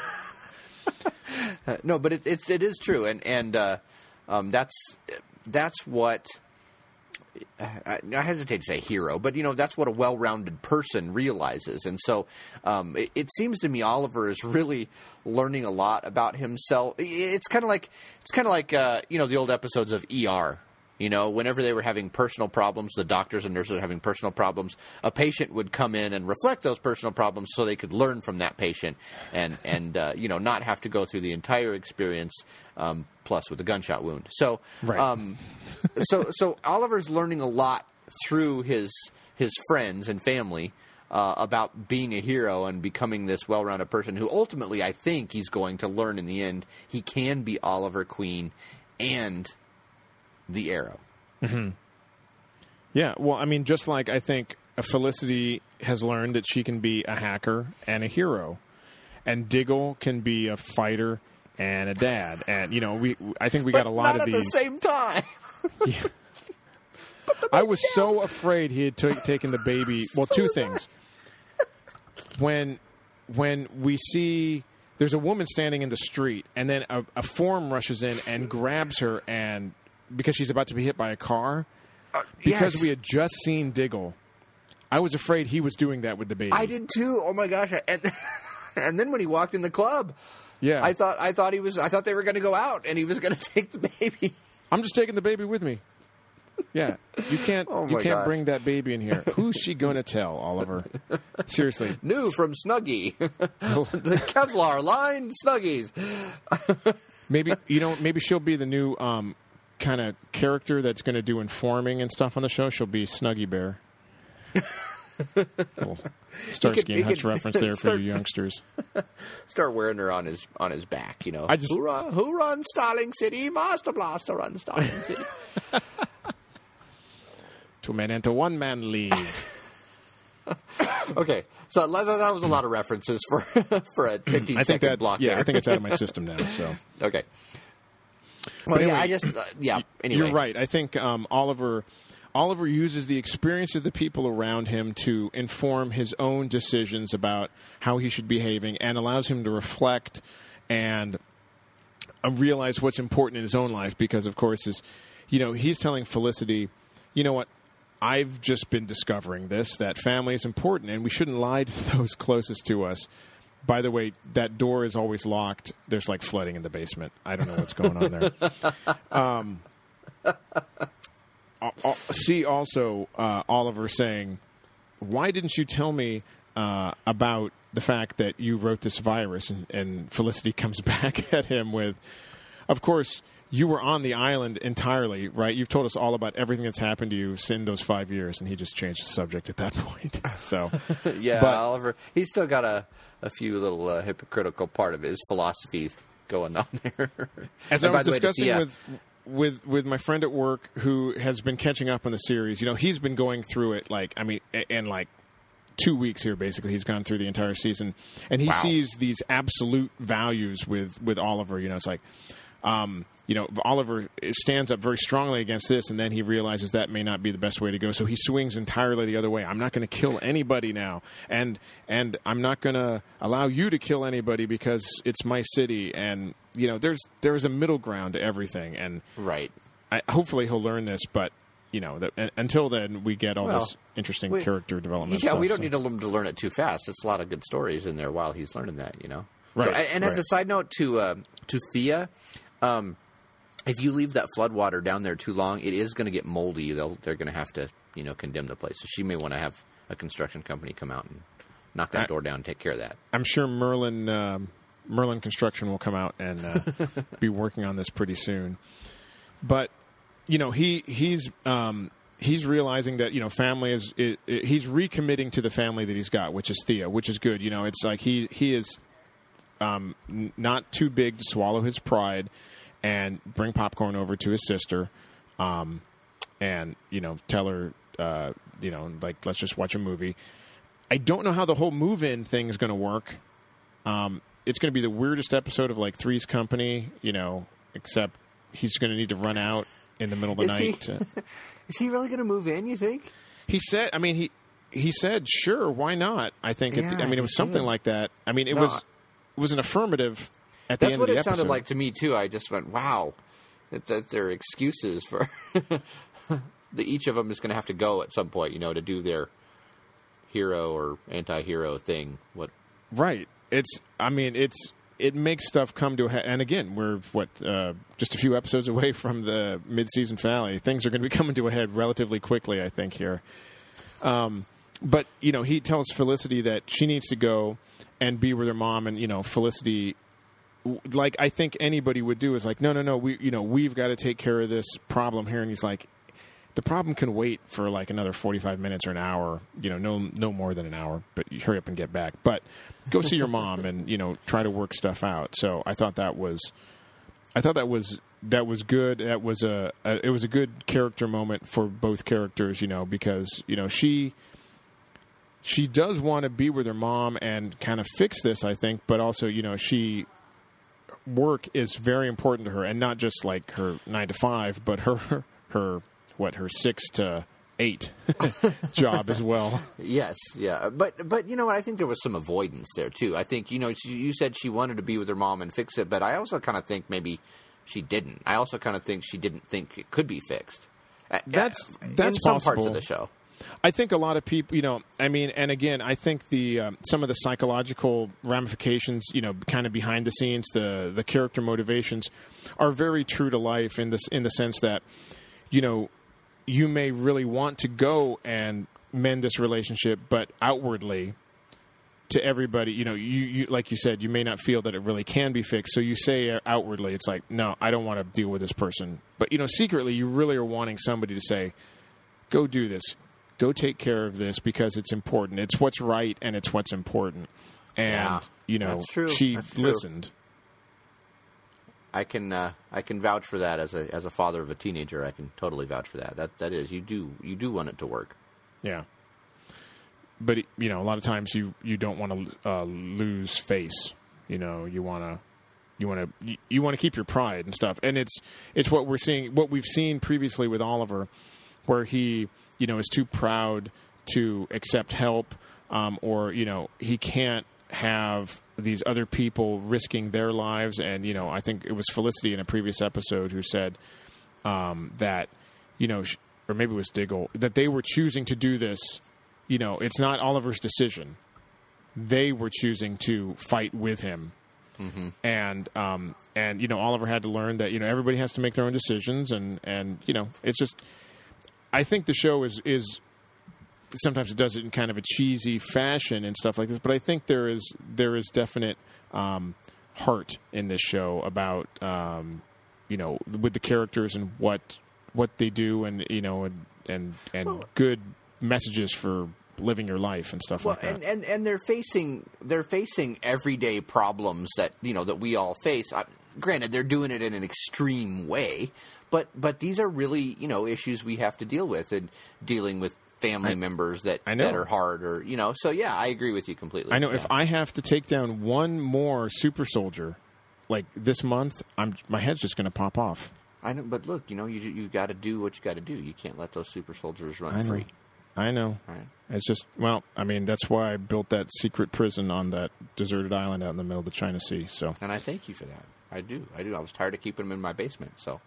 [SPEAKER 3] No, but it is true, and that's what I hesitate to say hero, but that's what a well-rounded person realizes, and so it seems to me Oliver is really learning a lot about himself. It's kind of like the old episodes of ER. Whenever they were having personal problems, the doctors and nurses were having personal problems, a patient would come in and reflect those personal problems so they could learn from that patient and not have to go through the entire experience, plus with a gunshot wound. So,
[SPEAKER 1] right.
[SPEAKER 3] So Oliver's learning a lot through his friends and family about being a hero and becoming this well-rounded person who ultimately I think he's going to learn in the end he can be Oliver Queen and the Arrow.
[SPEAKER 1] Mm-hmm. Yeah, well, I mean, just like I think Felicity has learned that she can be a hacker and a hero, and Diggle can be a fighter and a dad, and I think we got a lot of these
[SPEAKER 3] at the same time.
[SPEAKER 1] Yeah. I was so afraid he had taken the baby. Well, two things. When we see there's a woman standing in the street, and then a form rushes in and grabs her, and because she's about to be hit by a car, because
[SPEAKER 3] yes.
[SPEAKER 1] we had just seen Diggle, I was afraid he was doing that with the baby.
[SPEAKER 3] I did too. Oh my gosh! And then when he walked in the club,
[SPEAKER 1] yeah,
[SPEAKER 3] I thought they were going to go out, and he was going to take the baby.
[SPEAKER 1] I'm just taking the baby with me. Yeah, you can't bring that baby in here. Who's she going to tell, Oliver? Seriously.
[SPEAKER 3] New from Snuggie, the Kevlar line Snuggies.
[SPEAKER 1] Maybe she'll be the new kind of character that's going to do informing and stuff on the show. She'll be Snuggie Bear. Little Starsky and Hutch reference there for you youngsters.
[SPEAKER 3] Start wearing her on his back. Who runs Starling City? Master Blaster runs Starling City.
[SPEAKER 1] 2-man enter, 1-man leave.
[SPEAKER 3] Okay, so that was a lot of references for a 15-second block.
[SPEAKER 1] Yeah,
[SPEAKER 3] there.
[SPEAKER 1] I think it's out of my system now. So
[SPEAKER 3] okay. Well,
[SPEAKER 1] anyway,
[SPEAKER 3] yeah, I just Anyway,
[SPEAKER 1] you're right. I think Oliver uses the experience of the people around him to inform his own decisions about how he should be behaving, and allows him to reflect and realize what's important in his own life. Because, of course, he's telling Felicity, you know what? I've just been discovering that family is important, and we shouldn't lie to those closest to us. By the way, that door is always locked. There's like flooding in the basement. I don't know what's going on there. See also Oliver saying, why didn't you tell me about the fact that you wrote this virus? And Felicity comes back at him with, of course, you were on the island entirely, right? You've told us all about everything that's happened to you in those 5 years, and he just changed the subject at that point. So,
[SPEAKER 3] yeah, but Oliver, he's still got a few little hypocritical part of his philosophies going on there.
[SPEAKER 1] As I was discussing with my friend at work who has been catching up on the series, he's been going through it in 2 weeks here, basically. He's gone through the entire season, and he sees these absolute values with Oliver. It's like, Oliver stands up very strongly against this, and then he realizes that may not be the best way to go. So he swings entirely the other way. I'm not going to kill anybody now, and I'm not going to allow you to kill anybody because it's my city. And there's a middle ground to everything. And
[SPEAKER 3] right,
[SPEAKER 1] hopefully he'll learn this, but until then, we get all this interesting character development.
[SPEAKER 3] Yeah,
[SPEAKER 1] stuff,
[SPEAKER 3] we don't need him to learn it too fast. It's a lot of good stories in there while he's learning that.
[SPEAKER 1] Right.
[SPEAKER 3] So, and as a side note to Thea. If you leave that floodwater down there too long, it is going to get moldy. They're going to have to, condemn the place. So she may want to have a construction company come out and knock that door down and take care of that.
[SPEAKER 1] I'm sure Merlin Construction will come out and be working on this pretty soon. But he's realizing that, family is, he's recommitting to the family that he's got, which is Thea, which is good. It's like he is not too big to swallow his pride and bring popcorn over to his sister, and, tell her, like, let's just watch a movie. I don't know how the whole move-in thing is going to work. It's going to be the weirdest episode of, like, Three's Company, except he's going to need to run out in the middle of the night.
[SPEAKER 3] Is he really going to move in, you think?
[SPEAKER 1] He said, he said, sure, why not? I think, it was something like that. It was an affirmative at the end of the episode. That's what it
[SPEAKER 3] sounded like to me, too. I just went, wow. That there are excuses for... each of them is going to have to go at some point, to do their hero or anti-hero thing.
[SPEAKER 1] Right. It makes stuff come to a head. And again, we're just a few episodes away from the mid-season finale. Things are going to be coming to a head relatively quickly, I think, here. But he tells Felicity that she needs to go and be with her mom, and Felicity, like I think anybody would do, is like, no, we've got to take care of this problem here. And he's like, the problem can wait for like another 45 minutes or an hour, no more than an hour, but you hurry up and get back. But go see your mom and, try to work stuff out. So I thought that was good. It was a good character moment for both characters, because, she does want to be with her mom and kind of fix this, I think, but also, work is very important to her, and not just like her 9 to 5, but her 6 to 8 job as well.
[SPEAKER 3] Yes, yeah. But I think there was some avoidance there, too. I think, you said she wanted to be with her mom and fix it, but I also kind of think maybe she didn't. I also kind of think she didn't think it could be fixed.
[SPEAKER 1] That's
[SPEAKER 3] in
[SPEAKER 1] possible.
[SPEAKER 3] Some parts of the show.
[SPEAKER 1] I think a lot of people, and again, I think some of the psychological ramifications, kind of behind the scenes, the character motivations are very true to life in the sense that, you may really want to go and mend this relationship, but outwardly to everybody, you like you said, you may not feel that it really can be fixed. So you say outwardly, it's like, no, I don't want to deal with this person. But, secretly, you really are wanting somebody to say, go do this. Go take care of this because it's important. It's what's right and it's what's important. And,
[SPEAKER 3] that's true.
[SPEAKER 1] She listened.
[SPEAKER 3] I can vouch for that as a father of a teenager. I can totally vouch for that. That is, you do want it to work.
[SPEAKER 1] Yeah. But a lot of times you don't want to lose face. You want to keep your pride and stuff. And it's what we've seen previously with Oliver, where he is too proud to accept help, or he can't have these other people risking their lives. And I think it was Felicity in a previous episode who said that or maybe it was Diggle, that they were choosing to do this. It's not Oliver's decision. They were choosing to fight with him. Mm-hmm. And Oliver had to learn that everybody has to make their own decisions, and it's just, I think the show is sometimes it does it in kind of a cheesy fashion and stuff like this, but I think there is definite heart in this show about with the characters and what they do, and and good messages for living your life and stuff like that.
[SPEAKER 3] And they're facing everyday problems that that we all face. Granted, they're doing it in an extreme way, but these are really issues we have to deal with, and dealing with family members that are hard, or So yeah, I agree with you completely.
[SPEAKER 1] I know if I have to take down one more super soldier like this month, my head's just going to pop off.
[SPEAKER 3] I know, but look, you've got to do what you got to do. You can't let those super soldiers run free.
[SPEAKER 1] I know. Right. It's just, that's why I built that secret prison on that deserted island out in the middle of the China Sea. So,
[SPEAKER 3] and I thank you for that. I do. I was tired of keeping them in my basement. So,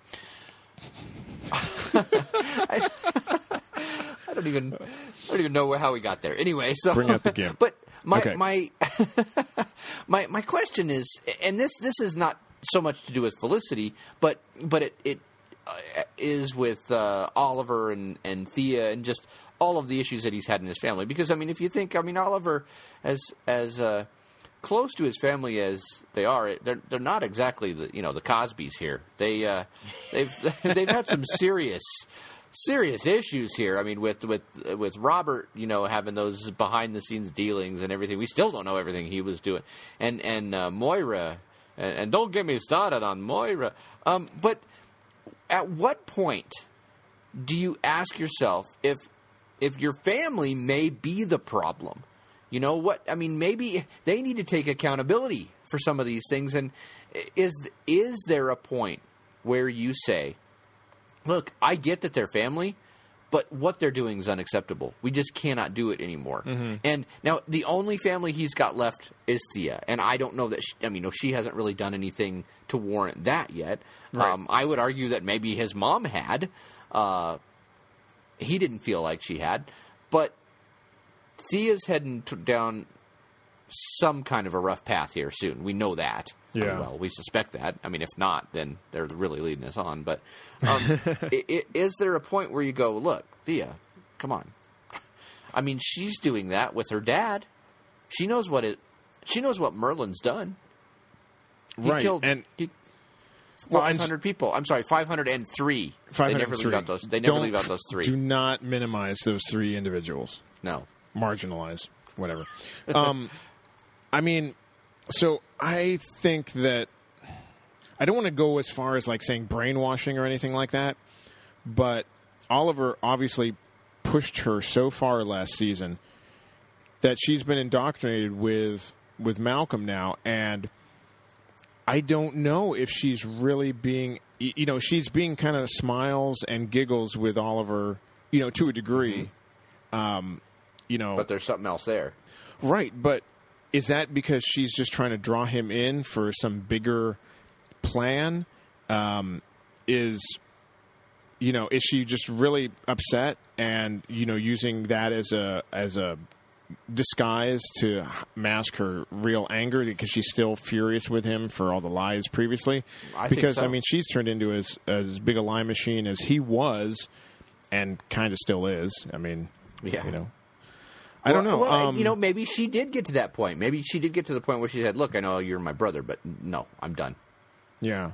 [SPEAKER 3] I don't even know how we got there. Anyway, so
[SPEAKER 1] bring out the GIMP.
[SPEAKER 3] But my question is, and this is not so much to do with Felicity, but it is with Oliver and Thea and just all of the issues that he's had in his family. Because if you think, Oliver as close to his family as they are, they're not exactly the Cosbys here. They've had some serious issues here. I mean, with Robert, having those behind the scenes dealings and everything. We still don't know everything he was doing, and Moira, and don't get me started on Moira. But at what point do you ask yourself if your family may be the problem? You know what? I mean, maybe they need to take accountability for some of these things. And is there a point where you say, look, I get that they're family, but what they're doing is unacceptable. We just cannot do it anymore. Mm-hmm. And now the only family he's got left is Thea. And I don't know that she hasn't really done anything to warrant that yet. Right. I would argue that maybe his mom had. He didn't feel like she had. But Thea's heading down some kind of a rough path here soon. We know that.
[SPEAKER 1] Yeah.
[SPEAKER 3] Well, we suspect that. I mean, if not, then they're really leading us on. But is there a point where you go, look, Thea, come on. I mean, she's doing that with her dad. She knows what Merlin's done. He killed 500 people. I'm sorry, 503.
[SPEAKER 1] 503.
[SPEAKER 3] They never leave out those three.
[SPEAKER 1] Do not minimize those three individuals.
[SPEAKER 3] No.
[SPEAKER 1] Marginalize, whatever. I mean, so I think that I don't want to go as far as like saying brainwashing or anything like that, but Oliver obviously pushed her so far last season that she's been indoctrinated with Malcolm now, and I don't know if she's really being, she's being kind of smiles and giggles with Oliver, to a degree. Mm-hmm.
[SPEAKER 3] But there's something else there.
[SPEAKER 1] Right, but is that because she's just trying to draw him in for some bigger plan? Is she just really upset and, using that as a disguise to mask her real anger because she's still furious with him for all the lies previously?
[SPEAKER 3] I think so.
[SPEAKER 1] I mean, she's turned into as big a lie machine as he was and kind of still is. I mean,
[SPEAKER 3] yeah.
[SPEAKER 1] I don't know.
[SPEAKER 3] Well, maybe she did get to that point. Maybe she did get to the point where she said, look, I know you're my brother, but no, I'm done.
[SPEAKER 1] Yeah.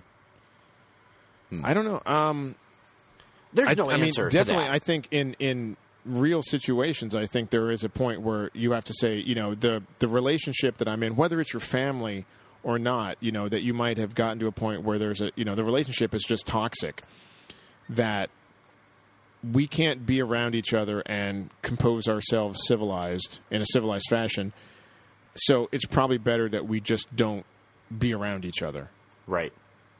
[SPEAKER 1] I don't know.
[SPEAKER 3] There's no answer to that.
[SPEAKER 1] Definitely, I think in real situations, I think there is a point where you have to say, the relationship that I'm in, whether it's your family or not, that you might have gotten to a point where there's the relationship is just toxic, that we can't be around each other and compose ourselves in a civilized fashion. So it's probably better that we just don't be around each other.
[SPEAKER 3] Right.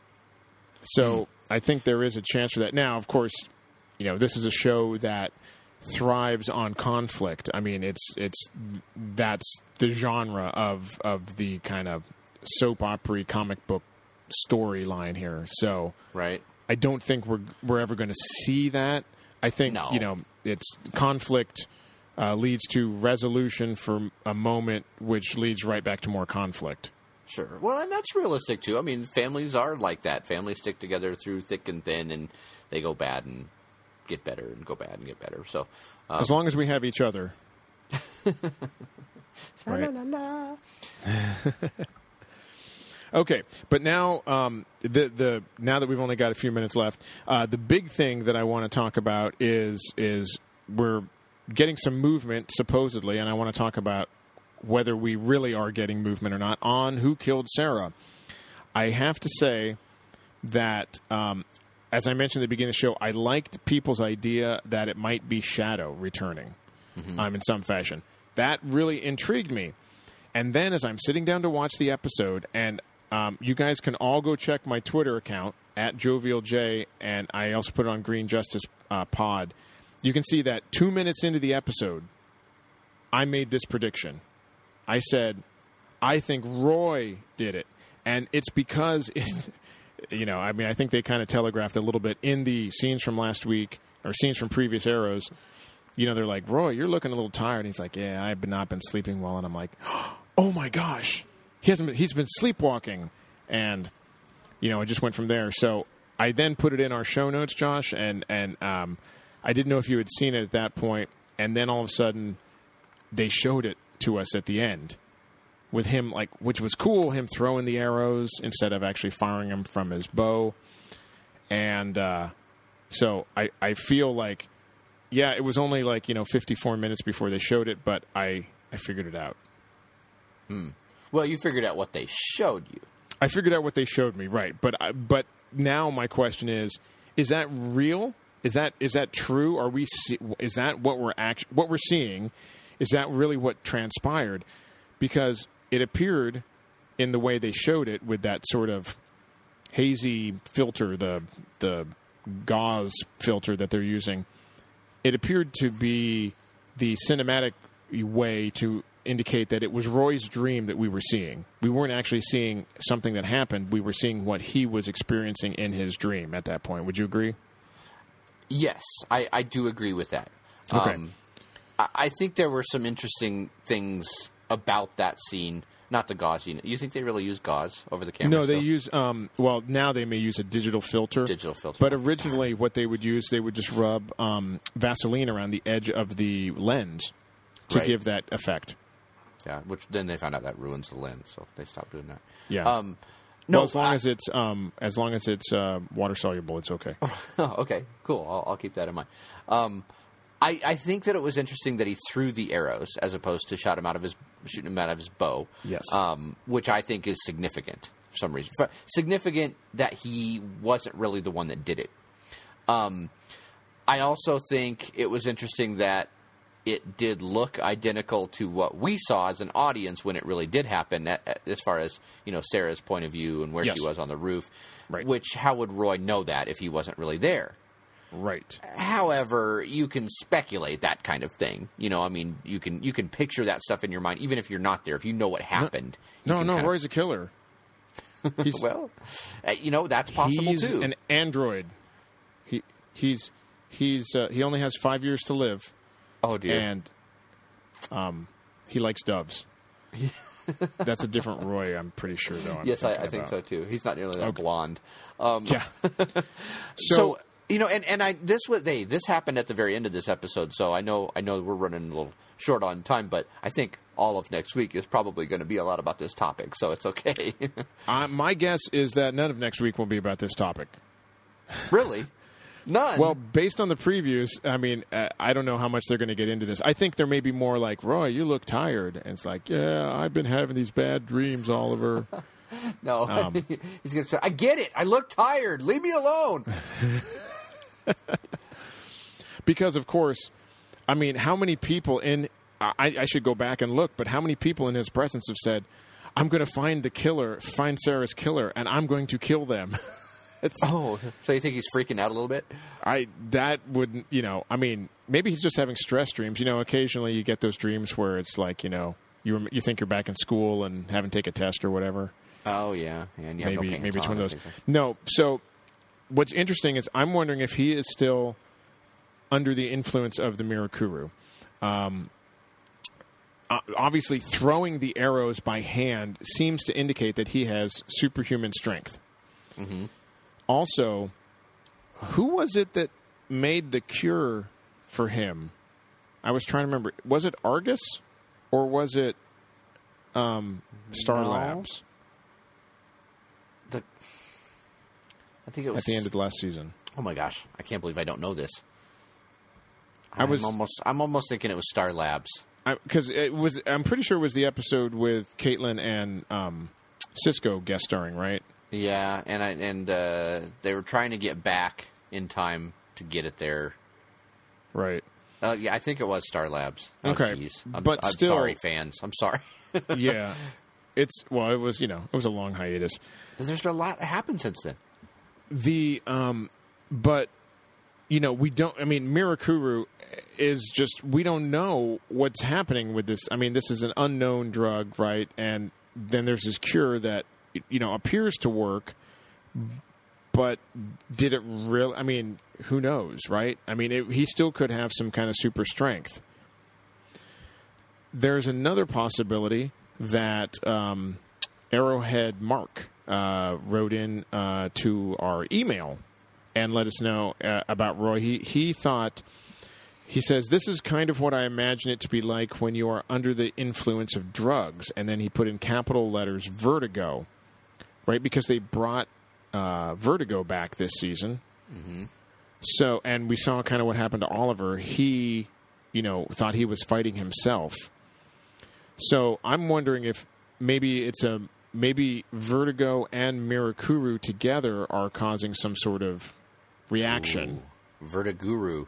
[SPEAKER 1] So I think there is a chance for that. Now, of course, this is a show that thrives on conflict. I mean, that's the genre of the kind of soap opera comic book storyline here. So
[SPEAKER 3] right.
[SPEAKER 1] I don't think we're ever going to see that. I think, it's conflict leads to resolution for a moment, which leads right back to more conflict.
[SPEAKER 3] Sure. Well, and that's realistic, too. I mean, families are like that. Families stick together through thick and thin, and they go bad and get better, and go bad and get better. So,
[SPEAKER 1] as long as we have each other. Right. Okay, but now now that we've only got a few minutes left, the big thing that I want to talk about is we're getting some movement supposedly, and I want to talk about whether we really are getting movement or not on Who Killed Sarah. I have to say that, as I mentioned at the beginning of the show, I liked people's idea that it might be Shadow returning in some fashion. That really intrigued me. And then as I'm sitting down to watch the episode, and you guys can all go check my Twitter account, @JovialJ, and I also put it on Green Justice Pod. You can see that 2 minutes into the episode, I made this prediction. I said, I think Roy did it. And it's because, I think they kind of telegraphed a little bit in the scenes from last week, or scenes from previous Arrows. They're like, Roy, you're looking a little tired. And he's like, yeah, I've not been sleeping well. And I'm like, oh my gosh. He's been sleepwalking, and it just went from there. So I then put it in our show notes, Josh, and I didn't know if you had seen it at that point, and then all of a sudden they showed it to us at the end, with him, like, which was cool, him throwing the arrows instead of actually firing them from his bow. And so I feel like, yeah, it was only like, 54 minutes before they showed it, but I figured it out.
[SPEAKER 3] Well, you figured out what they showed you.
[SPEAKER 1] I figured out what they showed me, right? But now my question is that real? Is that true? Is that what we're seeing? Is that really what transpired? Because it appeared in the way they showed it with that sort of hazy filter, the gauze filter that they're using. It appeared to be the cinematic way to indicate that it was Roy's dream that we were seeing. We weren't actually seeing something that happened. We were seeing what he was experiencing in his dream at that point. Would you agree?
[SPEAKER 3] Yes, I do agree with that.
[SPEAKER 1] Okay.
[SPEAKER 3] I think there were some interesting things about that scene. Not the gauze unit. You think they really use gauze over the camera?
[SPEAKER 1] No, they
[SPEAKER 3] still?
[SPEAKER 1] use, well, now they may use a digital filter. But originally what they would use, they would just rub Vaseline around the edge of the lens to give that effect.
[SPEAKER 3] Yeah, which then they found out that ruins the lens, so they stopped doing that.
[SPEAKER 1] Yeah.
[SPEAKER 3] No,
[SPEAKER 1] well, as long as it's water soluble, it's okay.
[SPEAKER 3] Oh, okay, cool. I'll keep that in mind. I think that it was interesting that he threw the arrows as opposed to shooting him out of his bow.
[SPEAKER 1] Yes.
[SPEAKER 3] Which I think is significant for some reason. But significant that he wasn't really the one that did it. I also think it was interesting that it did look identical to what we saw as an audience when it really did happen, as far as Sarah's point of view and where she was on the roof.
[SPEAKER 1] Right.
[SPEAKER 3] Which, how would Roy know that if he wasn't really there?
[SPEAKER 1] Right.
[SPEAKER 3] However, you can speculate that kind of thing. You can picture that stuff in your mind, even if you're not there. If you know what happened.
[SPEAKER 1] No, Roy's a killer.
[SPEAKER 3] Well, that's possible
[SPEAKER 1] he's
[SPEAKER 3] too.
[SPEAKER 1] He's an android. He only has 5 years to live.
[SPEAKER 3] Oh dear.
[SPEAKER 1] And he likes doves. That's a different Roy, I'm pretty sure, though.
[SPEAKER 3] Yes, I think so too. He's not nearly that blonde.
[SPEAKER 1] Yeah.
[SPEAKER 3] So this happened at the very end of this episode, so I know we're running a little short on time, but I think all of next week is probably going to be a lot about this topic, so it's okay.
[SPEAKER 1] My guess is that none of next week will be about this topic.
[SPEAKER 3] Really? None?
[SPEAKER 1] Well, based on the previews, I mean, I don't know how much they're going to get into this. I think there may be more like, Roy, you look tired. And it's like, yeah, I've been having these bad dreams, Oliver.
[SPEAKER 3] No, he's going to say, I get it. I look tired. Leave me alone.
[SPEAKER 1] Because, of course, I mean, how many people I should go back and look, but how many people in his presence have said, I'm going to find Sarah's killer, and I'm going to kill them.
[SPEAKER 3] So you think he's freaking out a little bit?
[SPEAKER 1] That wouldn't, I mean, maybe he's just having stress dreams. Occasionally you get those dreams where it's like, you think you're back in school and haven't taken a test or whatever.
[SPEAKER 3] Oh, yeah. And you have
[SPEAKER 1] maybe it's one of those.
[SPEAKER 3] So.
[SPEAKER 1] No, so what's interesting is I'm wondering if he is still under the influence of the Mirakuru. Obviously, throwing the arrows by hand seems to indicate that he has superhuman strength.
[SPEAKER 3] Mm-hmm.
[SPEAKER 1] Also, who was it that made the cure for him? I was trying to remember. Was it Argus or was it Star Labs?
[SPEAKER 3] I think it was
[SPEAKER 1] at the end of the last season.
[SPEAKER 3] Oh my gosh! I can't believe I don't know this.
[SPEAKER 1] I'm
[SPEAKER 3] almost thinking it was Star Labs
[SPEAKER 1] because I'm pretty sure it was the episode with Caitlin and Cisco guest starring, right?
[SPEAKER 3] Yeah, and they were trying to get back in time to get it there.
[SPEAKER 1] Right.
[SPEAKER 3] Yeah, I think it was Star Labs. Oh,
[SPEAKER 1] okay.
[SPEAKER 3] Geez. I'm
[SPEAKER 1] still,
[SPEAKER 3] sorry, fans. I'm sorry.
[SPEAKER 1] Yeah. It was a long hiatus.
[SPEAKER 3] There's been a lot happened since then.
[SPEAKER 1] But, we don't, I mean, Mirakuru is just, we don't know what's happening with this. I mean, this is an unknown drug, right? And then there's this cure that, appears to work, but did it really? I mean, who knows, right? I mean, he still could have some kind of super strength. There's another possibility that Arrowhead Mark wrote in to our email and let us know about Roy. He thought He says, this is kind of what I imagine it to be like when you are under the influence of drugs. And then he put in capital letters, vertigo, right? Because they brought Vertigo back this season.
[SPEAKER 3] Mm-hmm.
[SPEAKER 1] So, and we saw kind of what happened to Oliver. He, thought he was fighting himself. So I'm wondering if maybe Vertigo and Mirakuru together are causing some sort of reaction.
[SPEAKER 3] Ooh, Vertiguru.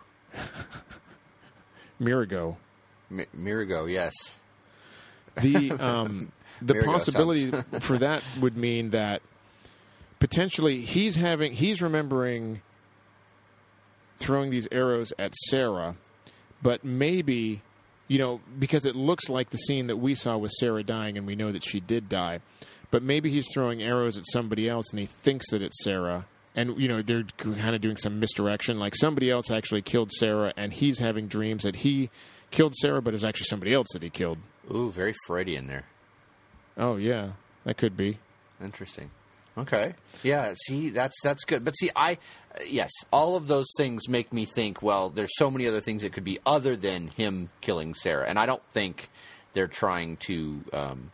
[SPEAKER 1] Mirago.
[SPEAKER 3] Mirago, yes.
[SPEAKER 1] The
[SPEAKER 3] Mirago
[SPEAKER 1] possibility for that would mean that potentially he's remembering throwing these arrows at Sarah, but maybe, because it looks like the scene that we saw with Sarah dying, and we know that she did die, but maybe he's throwing arrows at somebody else and he thinks that it's Sarah. And, they're kind of doing some misdirection. Like somebody else actually killed Sarah, and he's having dreams that he killed Sarah, but it was actually somebody else that he killed.
[SPEAKER 3] Ooh, very Freudian there.
[SPEAKER 1] Oh, yeah. That could be.
[SPEAKER 3] Interesting. Okay. Yeah, see, that's good. But see, yes, all of those things make me think, well, there's so many other things it could be other than him killing Sarah. And I don't think they're trying to...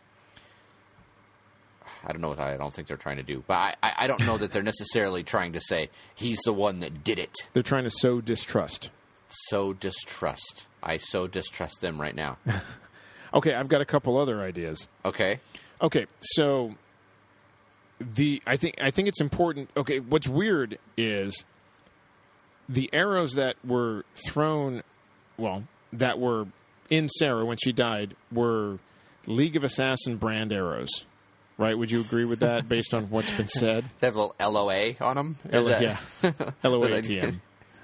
[SPEAKER 3] I don't think they're trying to do. But I don't know that they're necessarily trying to say he's the one that did it.
[SPEAKER 1] They're trying to sow distrust.
[SPEAKER 3] Sow distrust. I so distrust them right now.
[SPEAKER 1] Okay, I've got a couple other ideas.
[SPEAKER 3] Okay,
[SPEAKER 1] so I think it's important. Okay, what's weird is the arrows that were thrown, that were in Sarah when she died, were League of Assassin brand arrows. Right? Would you agree with that based on what's been said?
[SPEAKER 3] They have a little LOA on them?
[SPEAKER 1] Yeah. LOATM.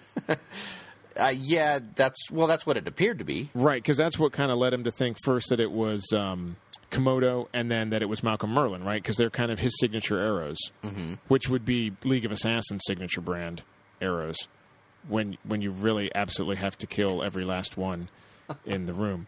[SPEAKER 3] Yeah, that's what it appeared to be.
[SPEAKER 1] Right, because that's what kind of led him to think first that it was Komodo and then that it was Malcolm Merlin, right? Because they're kind of his signature arrows, which would be League of Assassins signature brand arrows when you really absolutely have to kill every last one in the room.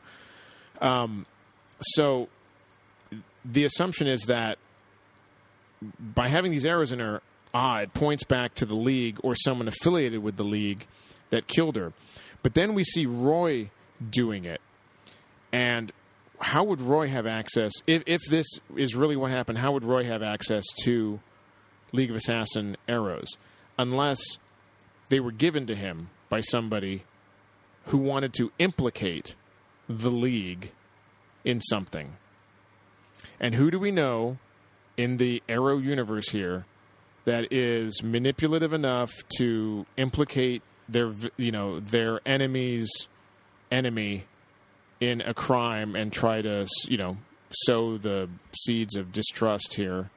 [SPEAKER 1] So... the assumption is that by having these arrows in her, it points back to the League or someone affiliated with the League that killed her. But then we see Roy doing it. And how would Roy have access? If this is really what happened, how would Roy have access to League of Assassin arrows? Unless they were given to him by somebody who wanted to implicate the League in something. And who do we know in the Arrow universe here that is manipulative enough to implicate their enemy's enemy in a crime and try to, sow the seeds of distrust here?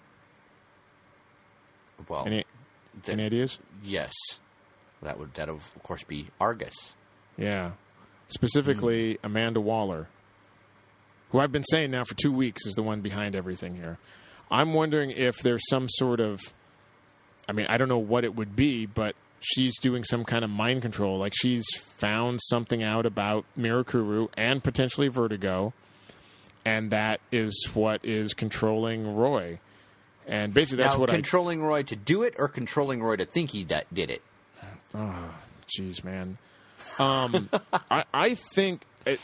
[SPEAKER 3] Well,
[SPEAKER 1] any ideas?
[SPEAKER 3] Yes, that would of course be Argus.
[SPEAKER 1] Yeah, specifically Amanda Waller, who I've been saying now for 2 weeks is the one behind everything here. I'm wondering if there's some sort of... I don't know what it would be, but she's doing some kind of mind control. Like she's found something out about Mirakuru and potentially Vertigo, and that is what is controlling Roy. And basically that's what
[SPEAKER 3] controlling Roy to do it or controlling Roy to think he did it?
[SPEAKER 1] Oh, jeez, man. I think...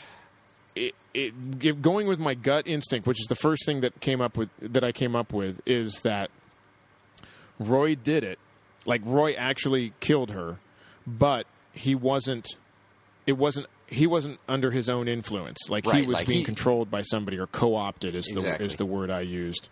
[SPEAKER 1] going with my gut instinct, which is the first thing that I came up with, is that Roy did it. Like Roy actually killed her, but he wasn't under his own influence. Like he was being controlled by somebody or co-opted is the word I used.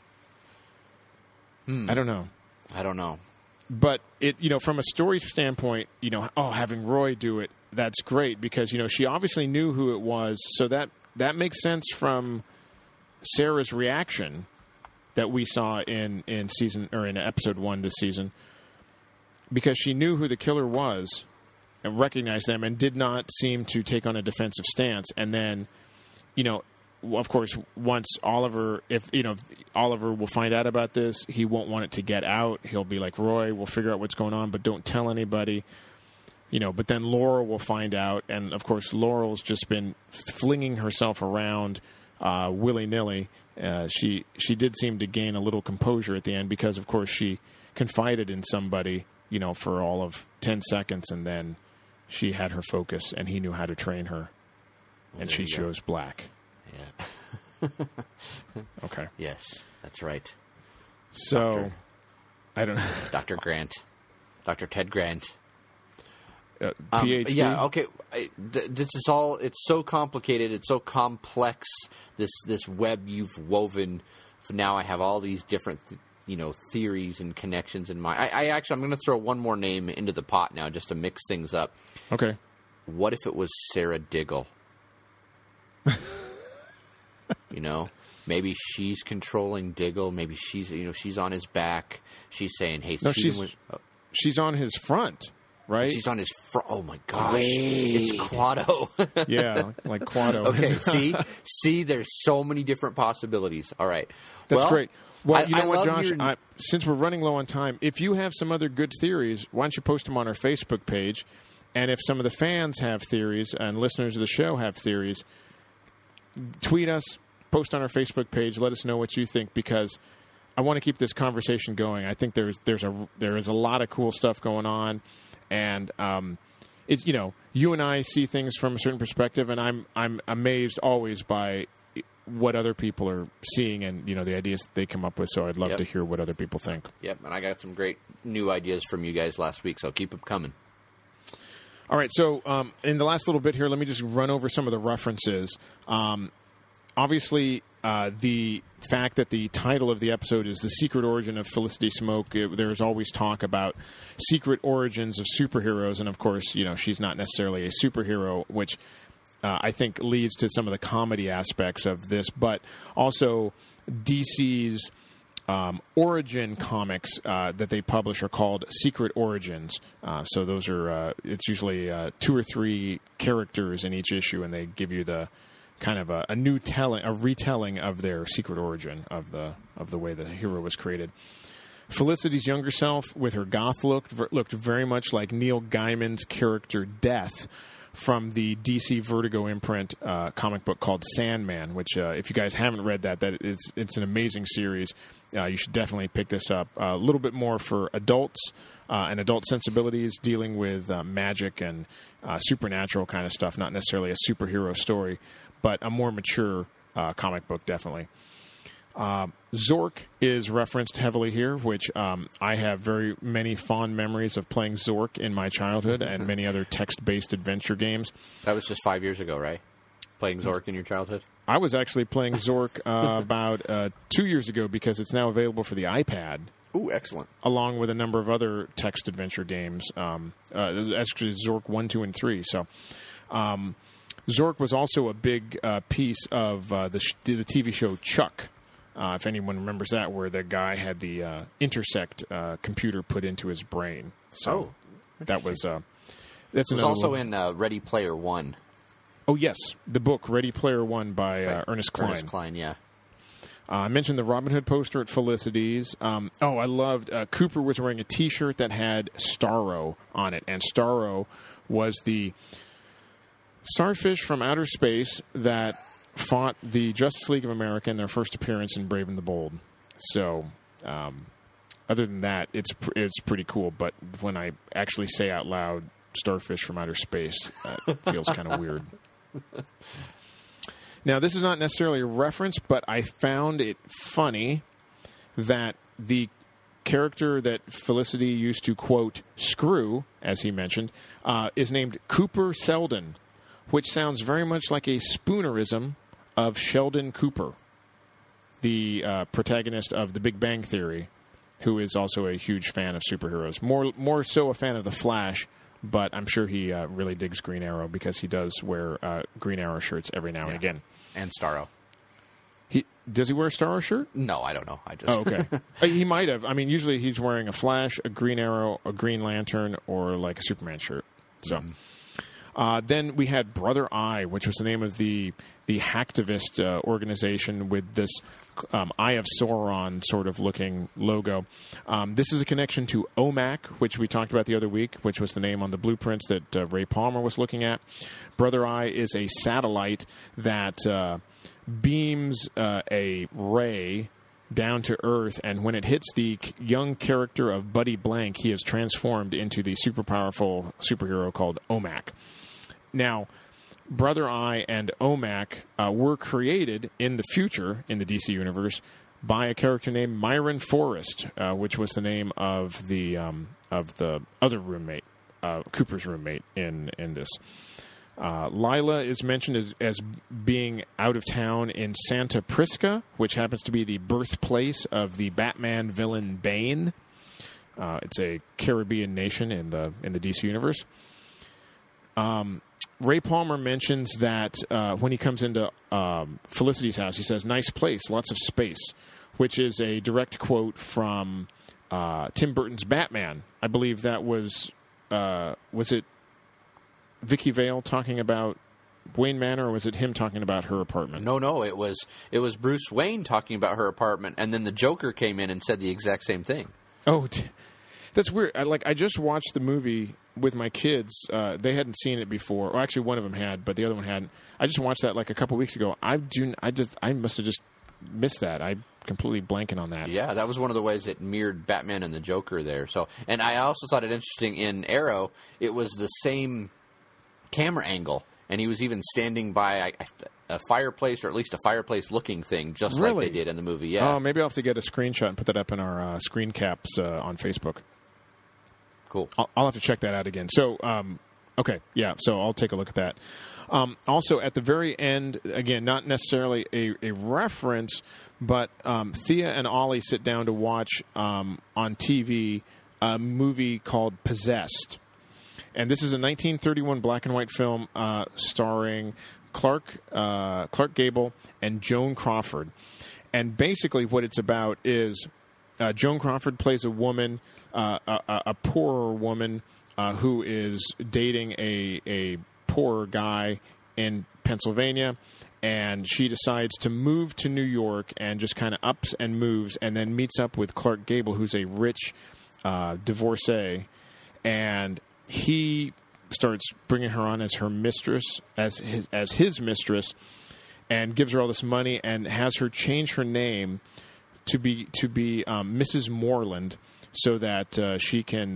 [SPEAKER 1] I don't know. But from a story standpoint, having Roy do it, that's great because, she obviously knew who it was. So that makes sense from Sarah's reaction that we saw in season or in episode 1 this season, because she knew who the killer was and recognized them and did not seem to take on a defensive stance. And then, of course, once Oliver, if Oliver will find out about this, he won't want it to get out. He'll be like, Roy, we'll figure out what's going on, but don't tell anybody. But then Laurel will find out, and of course Laurel's just been flinging herself around willy-nilly. She did seem to gain a little composure at the end because, of course, she confided in somebody, for all of 10 seconds, and then she had her focus, and he knew how to train her, and she chose black.
[SPEAKER 3] Yeah.
[SPEAKER 1] Okay.
[SPEAKER 3] Yes, that's right.
[SPEAKER 1] So, I don't know.
[SPEAKER 3] Dr. Grant. Dr. Ted Grant.
[SPEAKER 1] PhD?
[SPEAKER 3] Yeah, okay. This is all, it's so complicated, it's so complex, this web you've woven. Now I have all these different, theories and connections in mind. I'm going to throw one more name into the pot now just to mix things up.
[SPEAKER 1] Okay.
[SPEAKER 3] What if it was Sarah Diggle? Maybe she's controlling Diggle. Maybe she's on his back. She's saying, "Hey,
[SPEAKER 1] no, she's on his front, right?
[SPEAKER 3] She's on his front. Oh my gosh, it's Quado."
[SPEAKER 1] Yeah, like Quado.
[SPEAKER 3] Okay, see, there's so many different possibilities. All right,
[SPEAKER 1] that's great. Well, you know what, Josh?
[SPEAKER 3] Since
[SPEAKER 1] we're running low on time, if you have some other good theories, why don't you post them on our Facebook page? And if some of the fans have theories and listeners of the show have theories, tweet us, post on our Facebook page, let us know what you think, because I want to keep this conversation going. I think there is a lot of cool stuff going on, and it's you and I see things from a certain perspective, and I'm amazed always by what other people are seeing and the ideas that they come up with. So I'd love to hear what other people think.
[SPEAKER 3] Yep, and I got some great new ideas from you guys last week, so keep them coming.
[SPEAKER 1] All right, so in the last little bit here, let me just run over some of the references. Obviously, the fact that the title of the episode is The Secret Origin of Felicity Smoke, there's always talk about secret origins of superheroes, and of course, she's not necessarily a superhero, which I think leads to some of the comedy aspects of this, but also DC's origin comics that they publish are called Secret Origins. So those are it's usually 2 or 3 characters in each issue, and they give you the kind of a retelling of their secret origin of the way the hero was created. Felicity's younger self, with her goth look, looked very much like Neil Gaiman's character Death from the DC Vertigo imprint comic book called Sandman, which if you guys haven't read that it's an amazing series. You should definitely pick this up. A little bit more for adults and adult sensibilities, dealing with magic and supernatural kind of stuff, not necessarily a superhero story, but a more mature comic book, definitely. Zork is referenced heavily here, which I have very many fond memories of playing Zork in my childhood and many other text-based adventure games.
[SPEAKER 3] That was just 5 years ago, right? Playing Zork in your childhood?
[SPEAKER 1] I was actually playing Zork about 2 years ago, because it's now available for the iPad.
[SPEAKER 3] Ooh, excellent.
[SPEAKER 1] Along with a number of other text adventure games. Actually, Zork 1, 2, and 3. So Zork was also a big piece of the TV show Chuck. If anyone remembers that, where the guy had the Intersect computer put into his brain. So that was that's. It was
[SPEAKER 3] also in Ready Player One.
[SPEAKER 1] Oh yes, the book Ready Player One by Ernest Cline.
[SPEAKER 3] Ernest Cline, yeah.
[SPEAKER 1] I mentioned the Robin Hood poster at Felicity's. I loved Cooper was wearing a T-shirt that had Starro on it, and Starro was the starfish from outer space that fought the Justice League of America in their first appearance in Brave and the Bold. So, other than that, it's pretty cool. But when I actually say out loud "starfish from outer space," it feels kind of weird. Now, this is not necessarily a reference, but I found it funny that the character that Felicity used to, quote, screw, as he mentioned, is named Cooper Selden, which sounds very much like a spoonerism of Sheldon Cooper, the protagonist of The Big Bang Theory, who is also a huge fan of superheroes. More so a fan of The Flash, but I'm sure he really digs Green Arrow, because he does wear Green Arrow shirts every now and again.
[SPEAKER 3] And Starro.
[SPEAKER 1] Does he wear a Starro shirt?
[SPEAKER 3] No, I don't know.
[SPEAKER 1] Okay. He might have. I mean, usually he's wearing a Flash, a Green Arrow, a Green Lantern, or like a Superman shirt. So then we had Brother Eye, which was the name of the hacktivist organization with this Eye of Sauron sort of looking logo. This is a connection to OMAC, which we talked about the other week, which was the name on the blueprints that Ray Palmer was looking at. Brother Eye is a satellite that beams a ray down to earth, and when it hits the young character of Buddy Blank, he is transformed into the super powerful superhero called OMAC. Now, Brother Eye and OMAC were created in the future in the DC universe by a character named Myron Forrest, which was the name of the other roommate, Cooper's roommate in this. Lila is mentioned as being out of town in Santa Prisca, which happens to be the birthplace of the Batman villain Bane. It's a Caribbean nation in the DC universe. Ray Palmer mentions that when he comes into Felicity's house, he says, "Nice place, lots of space," which is a direct quote from Tim Burton's Batman. I believe that was it Vicky Vale talking about Wayne Manor, or was it him talking about her apartment?
[SPEAKER 3] No, it was Bruce Wayne talking about her apartment, and then the Joker came in and said the exact same thing.
[SPEAKER 1] Oh, that's weird. I just watched the movie with my kids. They hadn't seen it before. Well, actually, one of them had, but the other one hadn't. I just watched that like a couple weeks ago. I must have just missed that. I'm completely blanking on that.
[SPEAKER 3] Yeah, that was one of the ways it mirrored Batman and the Joker there. So, and I also thought it interesting in Arrow. It was the same camera angle, and he was even standing by a fireplace, or at least a fireplace-looking thing, just like they did in the movie. Yeah.
[SPEAKER 1] Oh, maybe I'll have to get a screenshot and put that up in our screen caps on Facebook.
[SPEAKER 3] Cool.
[SPEAKER 1] I'll have to check that out again. So, okay, yeah, so I'll take a look at that. Also, at the very end, again, not necessarily a reference, but Thea and Ollie sit down to watch on TV a movie called Possessed. And this is a 1931 black and white film starring Clark Gable and Joan Crawford. And basically what it's about is Joan Crawford plays a woman, a poorer woman who is dating a poorer guy in Pennsylvania, and she decides to move to New York and just kind of ups and moves, and then meets up with Clark Gable, who's a rich divorcee, and he starts bringing her on as her mistress, as his mistress, and gives her all this money and has her change her name to be Mrs. Moreland, so that she can,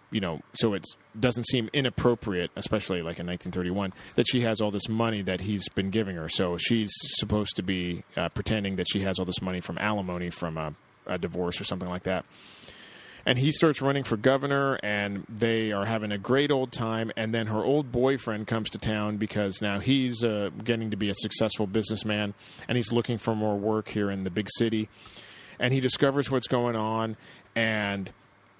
[SPEAKER 1] so it doesn't seem inappropriate, especially like in 1931, that she has all this money that he's been giving her. So she's supposed to be pretending that she has all this money from alimony from a divorce or something like that. And he starts running for governor, and they are having a great old time. And then her old boyfriend comes to town because now he's getting to be a successful businessman, and he's looking for more work here in the big city. And he discovers what's going on, and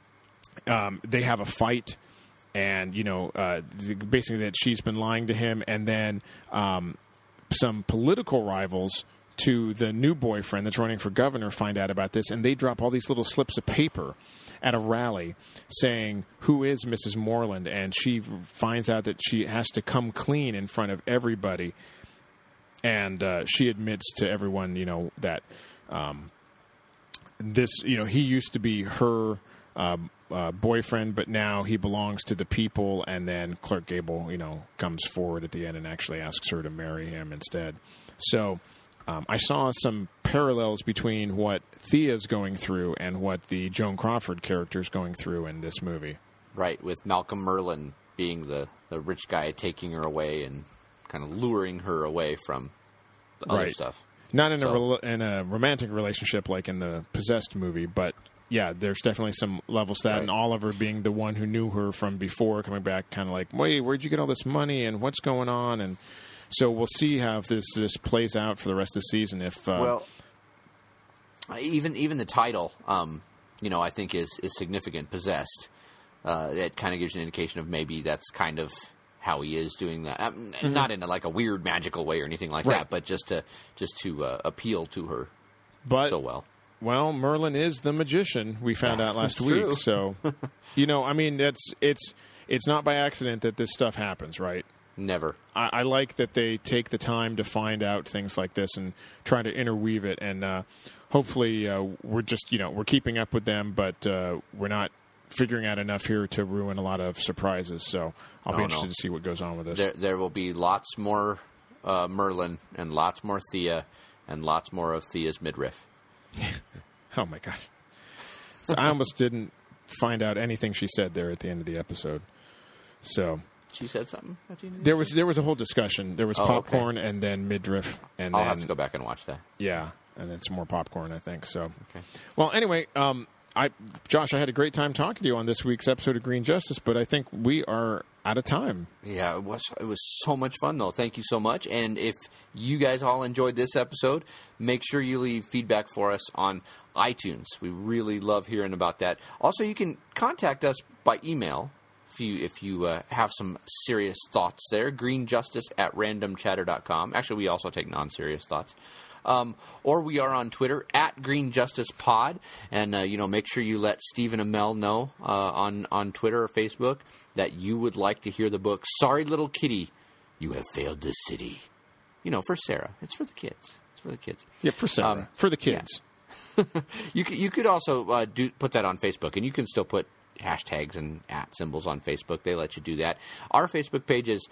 [SPEAKER 1] they have a fight, and, basically that she's been lying to him. And then some political rivals to the new boyfriend that's running for governor find out about this, and they drop all these little slips of paper at a rally saying, "Who is Mrs. Moreland?" And she finds out that she has to come clean in front of everybody. And she admits to everyone, that this, he used to be her boyfriend, but now he belongs to the people. And then Clark Gable, comes forward at the end and actually asks her to marry him instead. So I saw some parallels between what Thea's going through and what the Joan Crawford character is going through in this movie.
[SPEAKER 3] Right, with Malcolm Merlyn being the rich guy taking her away and kind of luring her away from the other stuff.
[SPEAKER 1] Not in a romantic relationship like in the Possessed movie, but yeah, there's definitely some levels to that. Right. And Oliver being the one who knew her from before, coming back kind of like, wait, where'd you get all this money and what's going on? And so we'll see how this plays out for the rest of the season. If
[SPEAKER 3] even the title, I think is significant. Possessed. It kind of gives you an indication of maybe that's kind of how he is doing that. Not in a weird magical way or anything like that, but just to appeal to her so well.
[SPEAKER 1] Well, Merlin is the magician. We found out last week.
[SPEAKER 3] True.
[SPEAKER 1] So, it's not by accident that this stuff happens, right?
[SPEAKER 3] Never.
[SPEAKER 1] I like that they take the time to find out things like this and try to interweave it. And hopefully we're just, we're keeping up with them, but we're not figuring out enough here to ruin a lot of surprises. So I'll be interested to see what goes on with this.
[SPEAKER 3] There will be lots more Merlin and lots more Thea and lots more of Thea's midriff.
[SPEAKER 1] Oh, my gosh. So I almost didn't find out anything she said there at the end of the episode. So
[SPEAKER 3] She said something at the end of the
[SPEAKER 1] there was a whole discussion. There was popcorn and then midriff. And
[SPEAKER 3] I'll
[SPEAKER 1] then,
[SPEAKER 3] have to go back and watch that.
[SPEAKER 1] Yeah, and then some more popcorn, I think. So,
[SPEAKER 3] Okay.
[SPEAKER 1] Well, anyway, Josh, I had a great time talking to you on this week's episode of Green Justice, but I think we are out of time.
[SPEAKER 3] Yeah, it was so much fun, though. Thank you so much. And if you guys all enjoyed this episode, make sure you leave feedback for us on iTunes. We really love hearing about that. Also, you can contact us by email if you have some serious thoughts there. greenjustice@randomchatter.com. Actually, we also take non-serious thoughts. Or we are on Twitter @GreenJusticePod, and make sure you let Stephen and Mel know on Twitter or Facebook that you would like to hear the book "Sorry Little Kitty, You Have Failed This City." For Sarah. It's for the kids.
[SPEAKER 1] Yeah, for Sarah. For the kids.
[SPEAKER 3] Yeah. You could also put that on Facebook, and you can still put hashtags and @ on Facebook. They let you do that. Our Facebook page is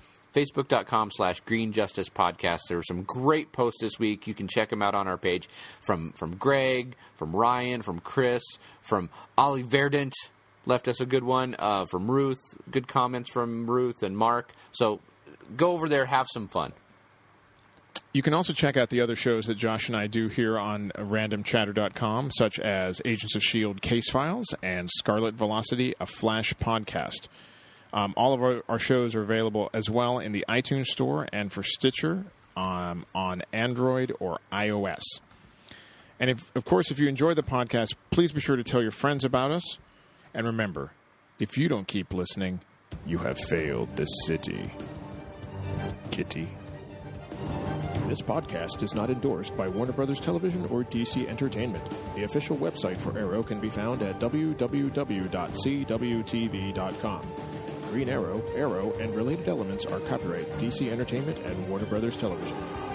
[SPEAKER 3] facebook.com/greenjusticepodcast. There were some great posts this week. You can check them out on our page from Greg, from Ryan, from Chris, from Ollie Verdant. Left us a good one. From Ruth. Good comments from Ruth and Mark. So go over there, have some fun.
[SPEAKER 1] You can also check out the other shows that Josh and I do here on randomchatter.com, such as Agents of S.H.I.E.L.D. Case Files and Scarlet Velocity, a Flash podcast. All of our shows are available as well in the iTunes Store and for Stitcher on Android or iOS. And, of course, if you enjoy the podcast, please be sure to tell your friends about us. And remember, if you don't keep listening, you have failed this city. Kitty. This podcast is not endorsed by Warner Brothers Television or DC Entertainment. The official website for Arrow can be found at www.cwtv.com. Green Arrow, and related elements are copyright DC Entertainment and Warner Brothers Television.